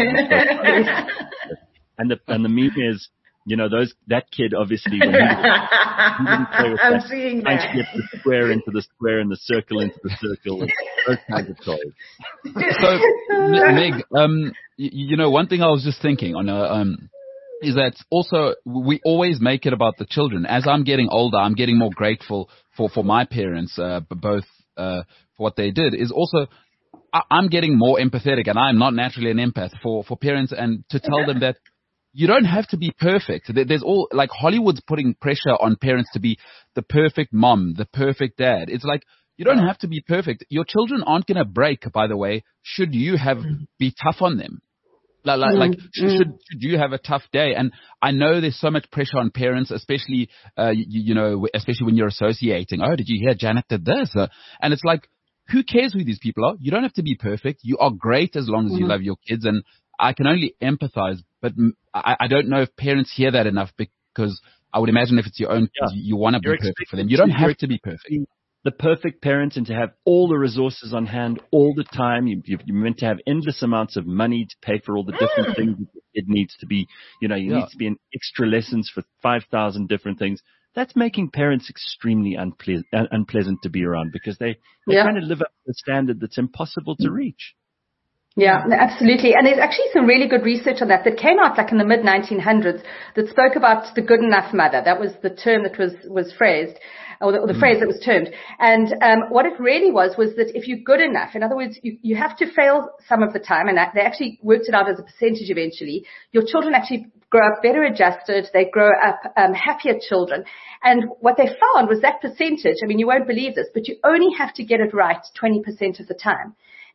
and the and the meme is, you know, those that kid obviously when he, he didn't play with I'm that, seeing trying that. to get the square into the square and the circle into the circle, and those kinds of toys. So, Meg, um, you, you know, one thing I was just thinking on a, um. is that also we always make it about the children. As I'm getting older, I'm getting more grateful for, for my parents, uh, both uh, for what they did. Is also I, I'm getting more empathetic, and I'm not naturally an empath for, for parents, and to tell them that you don't have to be perfect. There's all like Hollywood's putting pressure on parents to be the perfect mom, the perfect dad. It's like you don't have to be perfect. Your children aren't going to break, by the way. Should you have be tough on them? Like, like, like should, should should you have a tough day? And I know there's so much pressure on parents, especially, uh, you, you know, especially when you're associating. Oh, did you hear Janet did this? Uh, and it's like, who cares who these people are? You don't have to be perfect. You are great as long as you love your kids. And I can only empathize, but I, I don't know if parents hear that enough, because I would imagine if it's your own kids, yeah. you, you want to be You're perfect for them. You don't to, have to be perfect. The perfect parent and to have all the resources on hand all the time. You, you, you're meant to have endless amounts of money to pay for all the different things it needs to be. You know, you Yeah. need to be in extra lessons for five thousand different things. That's making parents extremely unple- un- unpleasant to be around, because they, they're Yeah. trying to live up to a standard that's impossible to reach. Yeah, no, absolutely. And there's actually some really good research on that that came out like in the mid nineteen hundreds that spoke about the good enough mother. That was the term that was, was phrased, or the, or the mm. phrase that was termed. And um, what it really was was that if you're good enough, in other words, you, you have to fail some of the time, and that, they actually worked it out as a percentage eventually. Your children actually grow up better adjusted. They grow up um, happier children. And what they found was that percentage, I mean, you won't believe this, but you only have to get it right twenty percent of the time.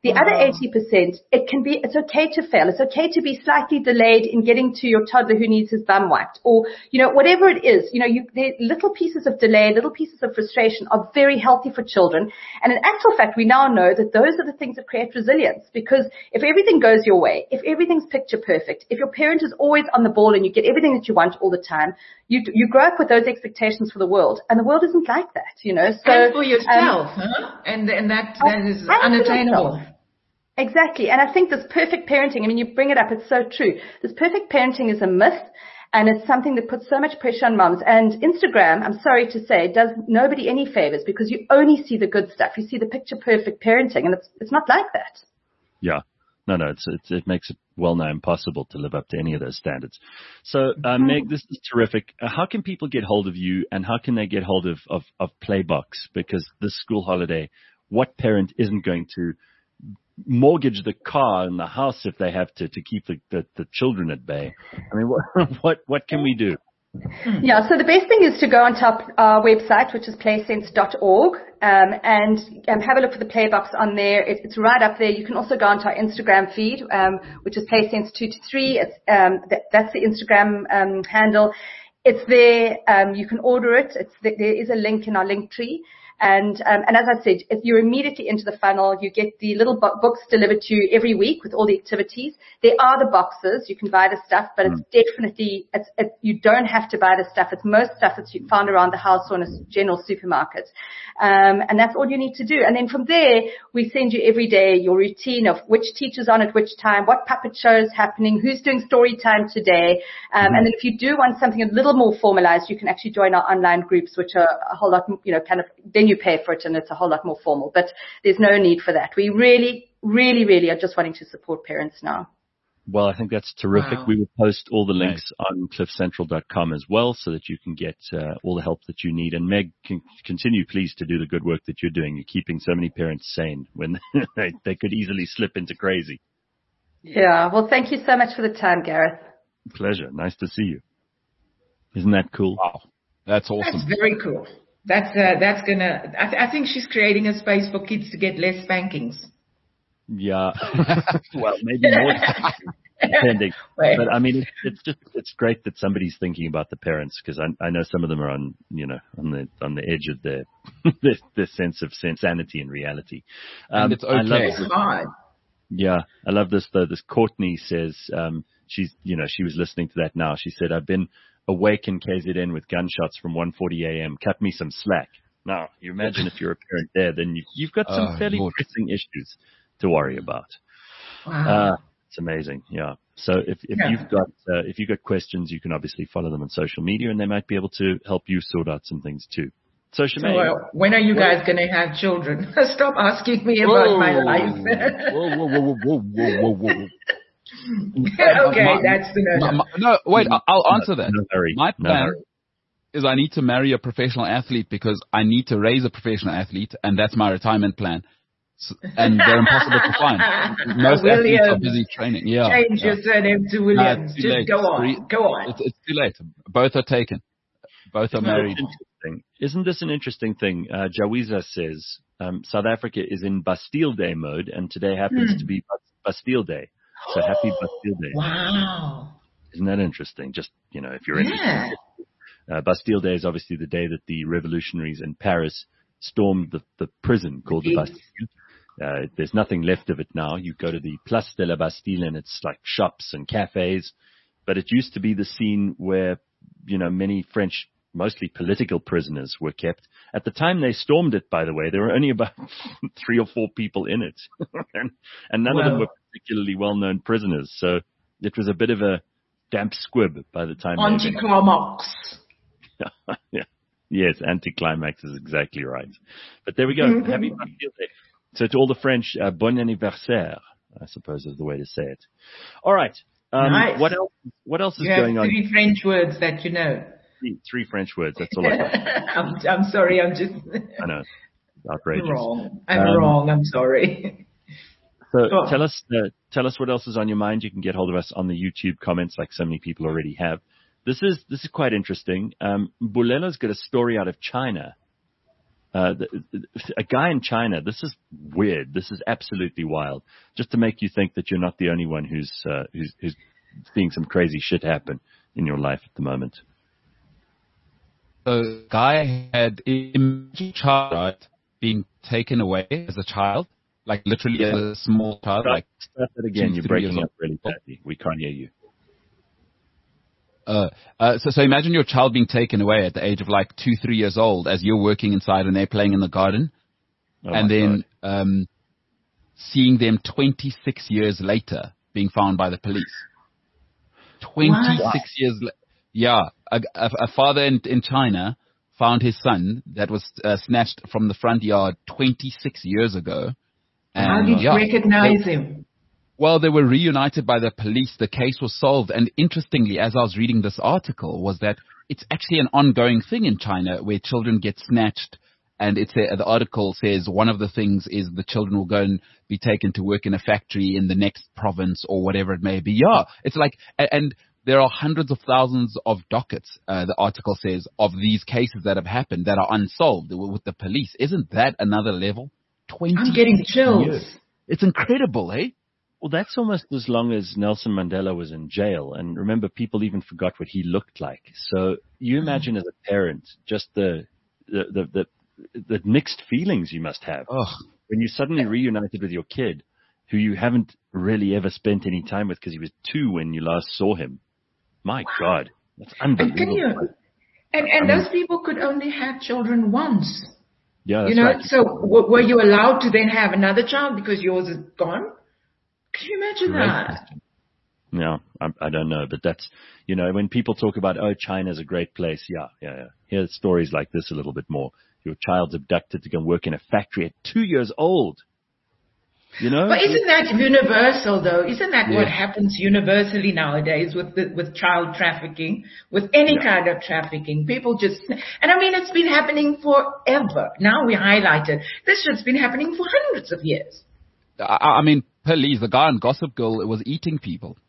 The wow. other eighty percent, it can be, it's okay to fail. It's okay to be slightly delayed in getting to your toddler who needs his bum wiped, or, you know, whatever it is. You know, you, the little pieces of delay, little pieces of frustration are very healthy for children. And in actual fact, we now know that those are the things that create resilience, because if everything goes your way, if everything's picture perfect, if your parent is always on the ball and you get everything that you want all the time, you you grow up with those expectations for the world, and the world isn't like that, you know. So and for yourself, um, huh? and and that that is unattainable. Exactly. And I think this perfect parenting, I mean, you bring it up, it's so true. This perfect parenting is a myth, and it's something that puts so much pressure on moms. And Instagram, I'm sorry to say, does nobody any favors, because you only see the good stuff. You see the picture perfect parenting, and it's it's not like that. Yeah. No, no, it's, it's, it makes it well nigh impossible to live up to any of those standards. So, uh, Meg, this is terrific. Uh, how can people get hold of you, and how can they get hold of, of, of Playbox? Because this school holiday, what parent isn't going to mortgage the car and the house if they have to, to keep the, the, the children at bay? I mean, what, what, what can we do? Yeah, so the best thing is to go onto our, our website, which is playsense dot org, um, and um, have a look for the Playbox on there. It, it's right up there. You can also go onto our Instagram feed, um, which is playsense two to three. It's, um, that, that's the Instagram um, handle. It's there. Um, you can order it. It's the, there is a link in our link tree. And um, and as I said, if you're immediately into the funnel, you get the little bo- books delivered to you every week with all the activities. There are the boxes. You can buy the stuff, but it's definitely, it's, it, you don't have to buy the stuff. It's most stuff that's found around the house or in a general supermarket. Um, and that's all you need to do. And then from there, we send you every day your routine of which teacher's on at which time, what puppet show is happening, who's doing story time today. Um, mm-hmm. And then if you do want something a little more formalized, you can actually join our online groups, which are a whole lot, you know, kind of, then you pay for it and it's a whole lot more formal, but there's no need for that. We really, really, really are just wanting to support parents now. Well, I think that's terrific. Wow. We will post all the links on cliff central dot com as well, so that you can get uh, all the help that you need. And Meg, can continue, please, to do the good work that you're doing. You're keeping so many parents sane when they, they could easily slip into crazy. Yeah. Well, thank you so much for the time, Gareth. Pleasure. Nice to see you. Isn't that cool? Wow. That's awesome. That's very cool. That's uh, that's gonna. I, th- I think she's creating a space for kids to get less spankings. Yeah. Well, maybe more, depending. Wait. But I mean, it's, it's just it's great that somebody's thinking about the parents, because I, I know some of them are on you know on the on the edge of their their, their sense of sanity and reality. Um, and it's okay. I love It's hard. Yeah, I love this though. This Courtney says um, she's you know she was listening to that now. She said, "I've been awake in K Z N with gunshots from one forty a.m. Cut me some slack." Now, you imagine if you're a parent there, then you, you've got some Oh, fairly Lord. pressing issues to worry about. Wow. Uh, it's amazing, yeah. So if, if Yeah. you've got uh, if you've got questions, you can obviously follow them on social media, and they might be able to help you sort out some things too. So, So, Shemaine, uh, when are you guys going to have children? Stop asking me about my life. whoa, whoa, whoa, whoa, whoa, whoa, whoa. Okay, My- that's the My- my- no, wait, I- I'll answer that. no hurry, My no plan hurry. is I need to marry a professional athlete because I need to raise a professional athlete, and that's my retirement plan. So, and they're impossible to find. Most athletes are Williams. busy training. Yeah. Change yeah. your surname to Nah, Williams. it's too Just late. go on. Three- Go on. It's, it's too late. Both are taken. Both are married. Interesting. Isn't this an interesting thing? Uh, Jawiza says um, South Africa is in Bastille Day mode, and today happens Hmm. to be Bastille Day. So happy Bastille Day. Wow. Isn't that interesting? Just, you know, if you're interested. Yeah. Uh, Bastille Day is obviously the day that the revolutionaries in Paris stormed the, the prison called the Yes. Bastille. Uh, there's nothing left of it now. You go to the Place de la Bastille and it's like shops and cafes. But it used to be the scene where, you know, many French, mostly political prisoners were kept. At the time they stormed it, by the way, there were only about three or four people in it. and, and none of them Wow. were particularly well-known prisoners. So it was a bit of a damp squib by the time. they eventually- Anticlimax. yeah. Yes, anticlimax is exactly right. But there we go. Happy Bastille Day. So to all the French, uh, bon anniversaire, I suppose is the way to say it. All right. Um, Nice. What else? What else is You have going on? three French words that you know. Three, three French words. That's all I got. I'm, I'm sorry. I'm just I know. Outrageous. wrong. I'm Um, wrong. I'm sorry. So Go on. tell us, uh, tell us what else is on your mind. You can get hold of us on the YouTube comments, like so many people already have. This is this is quite interesting. Um, Bulela's got a story out of China. Uh, the, the, a guy in China, this is weird. This is absolutely wild. Just to make you think that you're not the only one who's, uh, who's, who's seeing some crazy shit happen in your life at the moment. The guy had a child, right, being taken away as a child, like literally a small child. Start, like start that again. You're breaking up really badly. We can't hear you. Uh, uh, so, so imagine your child being taken away at the age of like two, three years old as you're working inside and they're playing in the garden. Oh and then um, seeing them twenty-six years later being found by the police. twenty-six What? years later. Yeah. A, a, a father in, in China found his son that was uh, snatched from the front yard twenty-six years ago. And, How did you yeah, recognize they, him? Well, they were reunited by the police. The case was solved. And interestingly, as I was reading this article, was that it's actually an ongoing thing in China where children get snatched. And it's a, the article says one of the things is the children will go and be taken to work in a factory in the next province or whatever it may be. Yeah, it's like, and, and there are hundreds of thousands of dockets, uh, the article says, of these cases that have happened that are unsolved with the police. Isn't that another level? twenty I'm getting chills. years. It's incredible, eh? Well, that's almost as long as Nelson Mandela was in jail. And remember, people even forgot what he looked like. So you imagine as a parent, just the the the, the, the mixed feelings you must have Ugh. when you suddenly reunited with your kid, who you haven't really ever spent any time with because he was two when you last saw him. My God, that's And can unbelievable. you? And and those people could only have children once. Yeah, that's You know, right. so w- were you allowed to then have another child because yours is gone? Can you imagine Great that? question. No, I, I don't know, but that's, you know, when people talk about, oh, China's a great place. Yeah, yeah, yeah. Hear stories like this a little bit more. Your child's abducted to go and work in a factory at two years old. You know? But isn't that universal though? Isn't that what Yeah. happens universally nowadays with the, with child trafficking, with any Yeah. kind of trafficking? People just, and I mean, it's been happening forever. Now we highlight it. This shit's been happening for hundreds of years. I, I mean, police, the guy on Gossip Girl was eating people.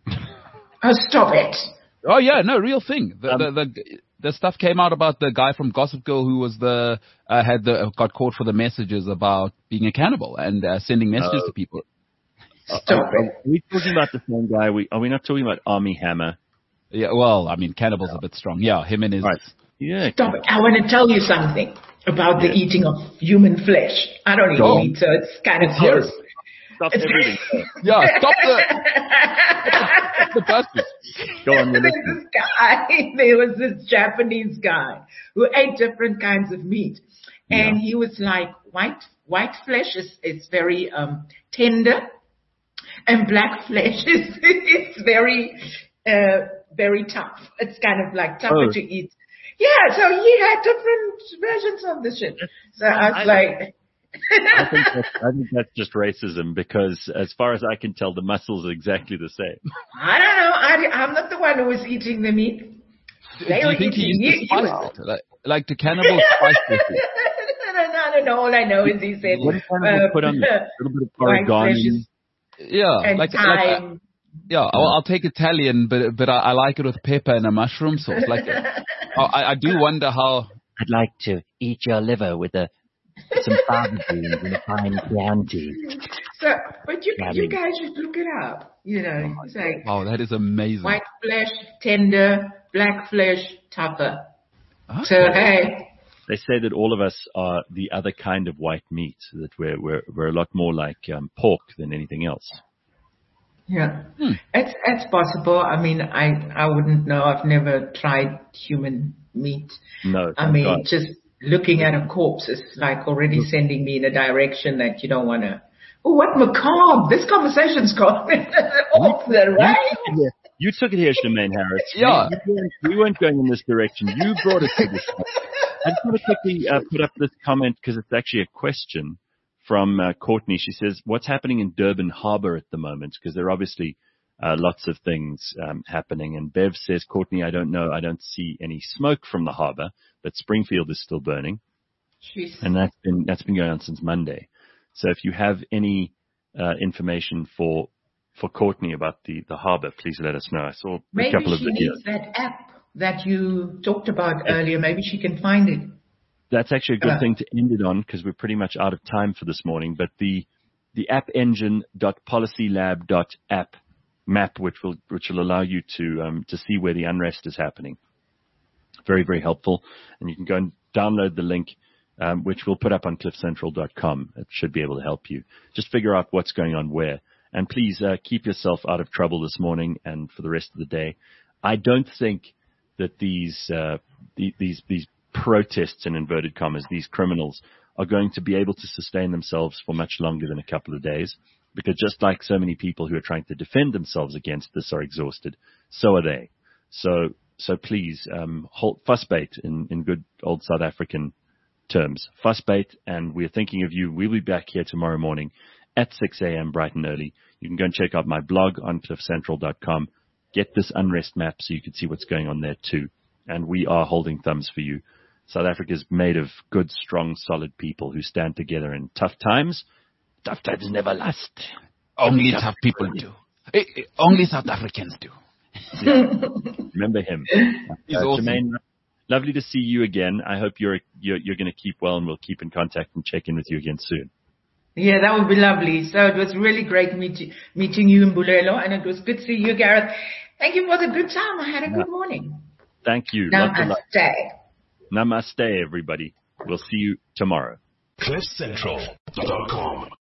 Oh, stop it. Oh yeah, no, real thing. The, Um, the the the stuff came out about the guy from Gossip Girl who was the uh, had the got caught for the messages about being a cannibal and uh, sending messages Oh. to people. Are, Stop are, it. are we talking about the same guy? We, are we not talking about Army Hammer? Yeah, well, I mean, cannibal's a bit strong. Yeah, him and his. Right. Yeah. Stop it. I want to tell you something about the Yeah. eating of human flesh. I don't eat Go. meat, so it's kind of Yes. gross. Stop It's- everything. Yeah, stop the stop the buses. Go on, we're There's listening. this guy, there was this Japanese guy who ate different kinds of meat. And Yeah. he was like, white, white flesh is, is very, um, tender and black flesh is, it's very, uh, very tough. It's kind of like tougher Oh. to eat. Yeah, so he had different versions of the shit. So I was I- like, I think, that's, I think that's just racism because, as far as I can tell, the muscles are exactly the same. I don't know. I, I'm not the one who was eating the meat. They Do were you think he eating used to you- spice it? Like, like do cannibals spice their food? I don't know, I don't know. All I know is he said, What if I uh, put on a little bit of white flesh oregano? is- Yeah, and like, like uh, thyme. yeah, I'll, I'll take Italian, but but I, I like it with pepper and a mushroom sauce. Like, uh, I, I do wonder how. I'd like to eat your liver with a some fava beans and a fine Chianti. So, but you, Yeah, I you mean- guys should look it up. You know, it's like Wow, that is amazing. white flesh, tender, black flesh, tougher. Huh? So, hey, They say that all of us are the other kind of white meat, that we're we're we're a lot more like um, pork than anything else. yeah, Hmm. it's it's possible. I mean, I I wouldn't know. I've never tried human meat. No, I thank mean, God. just looking at a corpse is like already sending me in a direction that you don't want to. Oh, what macabre! This conversation's gone off the rails. You took it here, Shemaine Harris. Yeah. We, we, weren't, we weren't going in this direction. You brought us to this. I just want to quickly uh, put up this comment because it's actually a question from uh, Courtney. She says, what's happening in Durban Harbour at the moment? Because there are obviously uh, lots of things um, happening. And Bev says, Courtney, I don't know. I don't see any smoke from the harbour, but Springfield is still burning. Jeez. And that's been, that's been going on since Monday. So if you have any uh, information for for Courtney about the, the harbour, please let us know. I saw a Maybe couple of she videos. needs that app that you talked about earlier. Maybe she can find it. that's actually a good Uh. thing to end it on because we're pretty much out of time for this morning. But the the app engine dot policy lab dot app map, which will which will allow you to um, to see where the unrest is happening. Very, very helpful. And you can go and download the link, um, which we'll put up on cliff central dot com. It should be able to help you. Just figure out what's going on where. And please uh, keep yourself out of trouble this morning and for the rest of the day. I don't think that these uh, the, these these protests, in inverted commas, these criminals, are going to be able to sustain themselves for much longer than a couple of days. Because just like so many people who are trying to defend themselves against this are exhausted, so are they. So so please, um, hold, fussbait in, in good old South African terms. Fussbait, and we're thinking of you. We'll be back here tomorrow morning at six a.m. bright and early. You can go and check out my blog on cliff central dot com. Get this unrest map so you can see what's going on there too. And we are holding thumbs for you. South Africa is made of good, strong, solid people who stand together in tough times. Tough times never last. Only tough people do. Eh, eh, Only South Africans do. Yeah. Remember him. He's Uh, awesome. Jermaine, lovely to see you again. I hope you're you're, you're going to keep well, and we'll keep in contact and check in with you again soon. Yeah, that would be lovely. So it was really great meet, meeting you in Bulelo, and it was good to see you, Gareth. Thank you for the good time. I had a good morning. Thank you. Lots of love. Namaste. Namaste, everybody. We'll see you tomorrow. cliff central dot com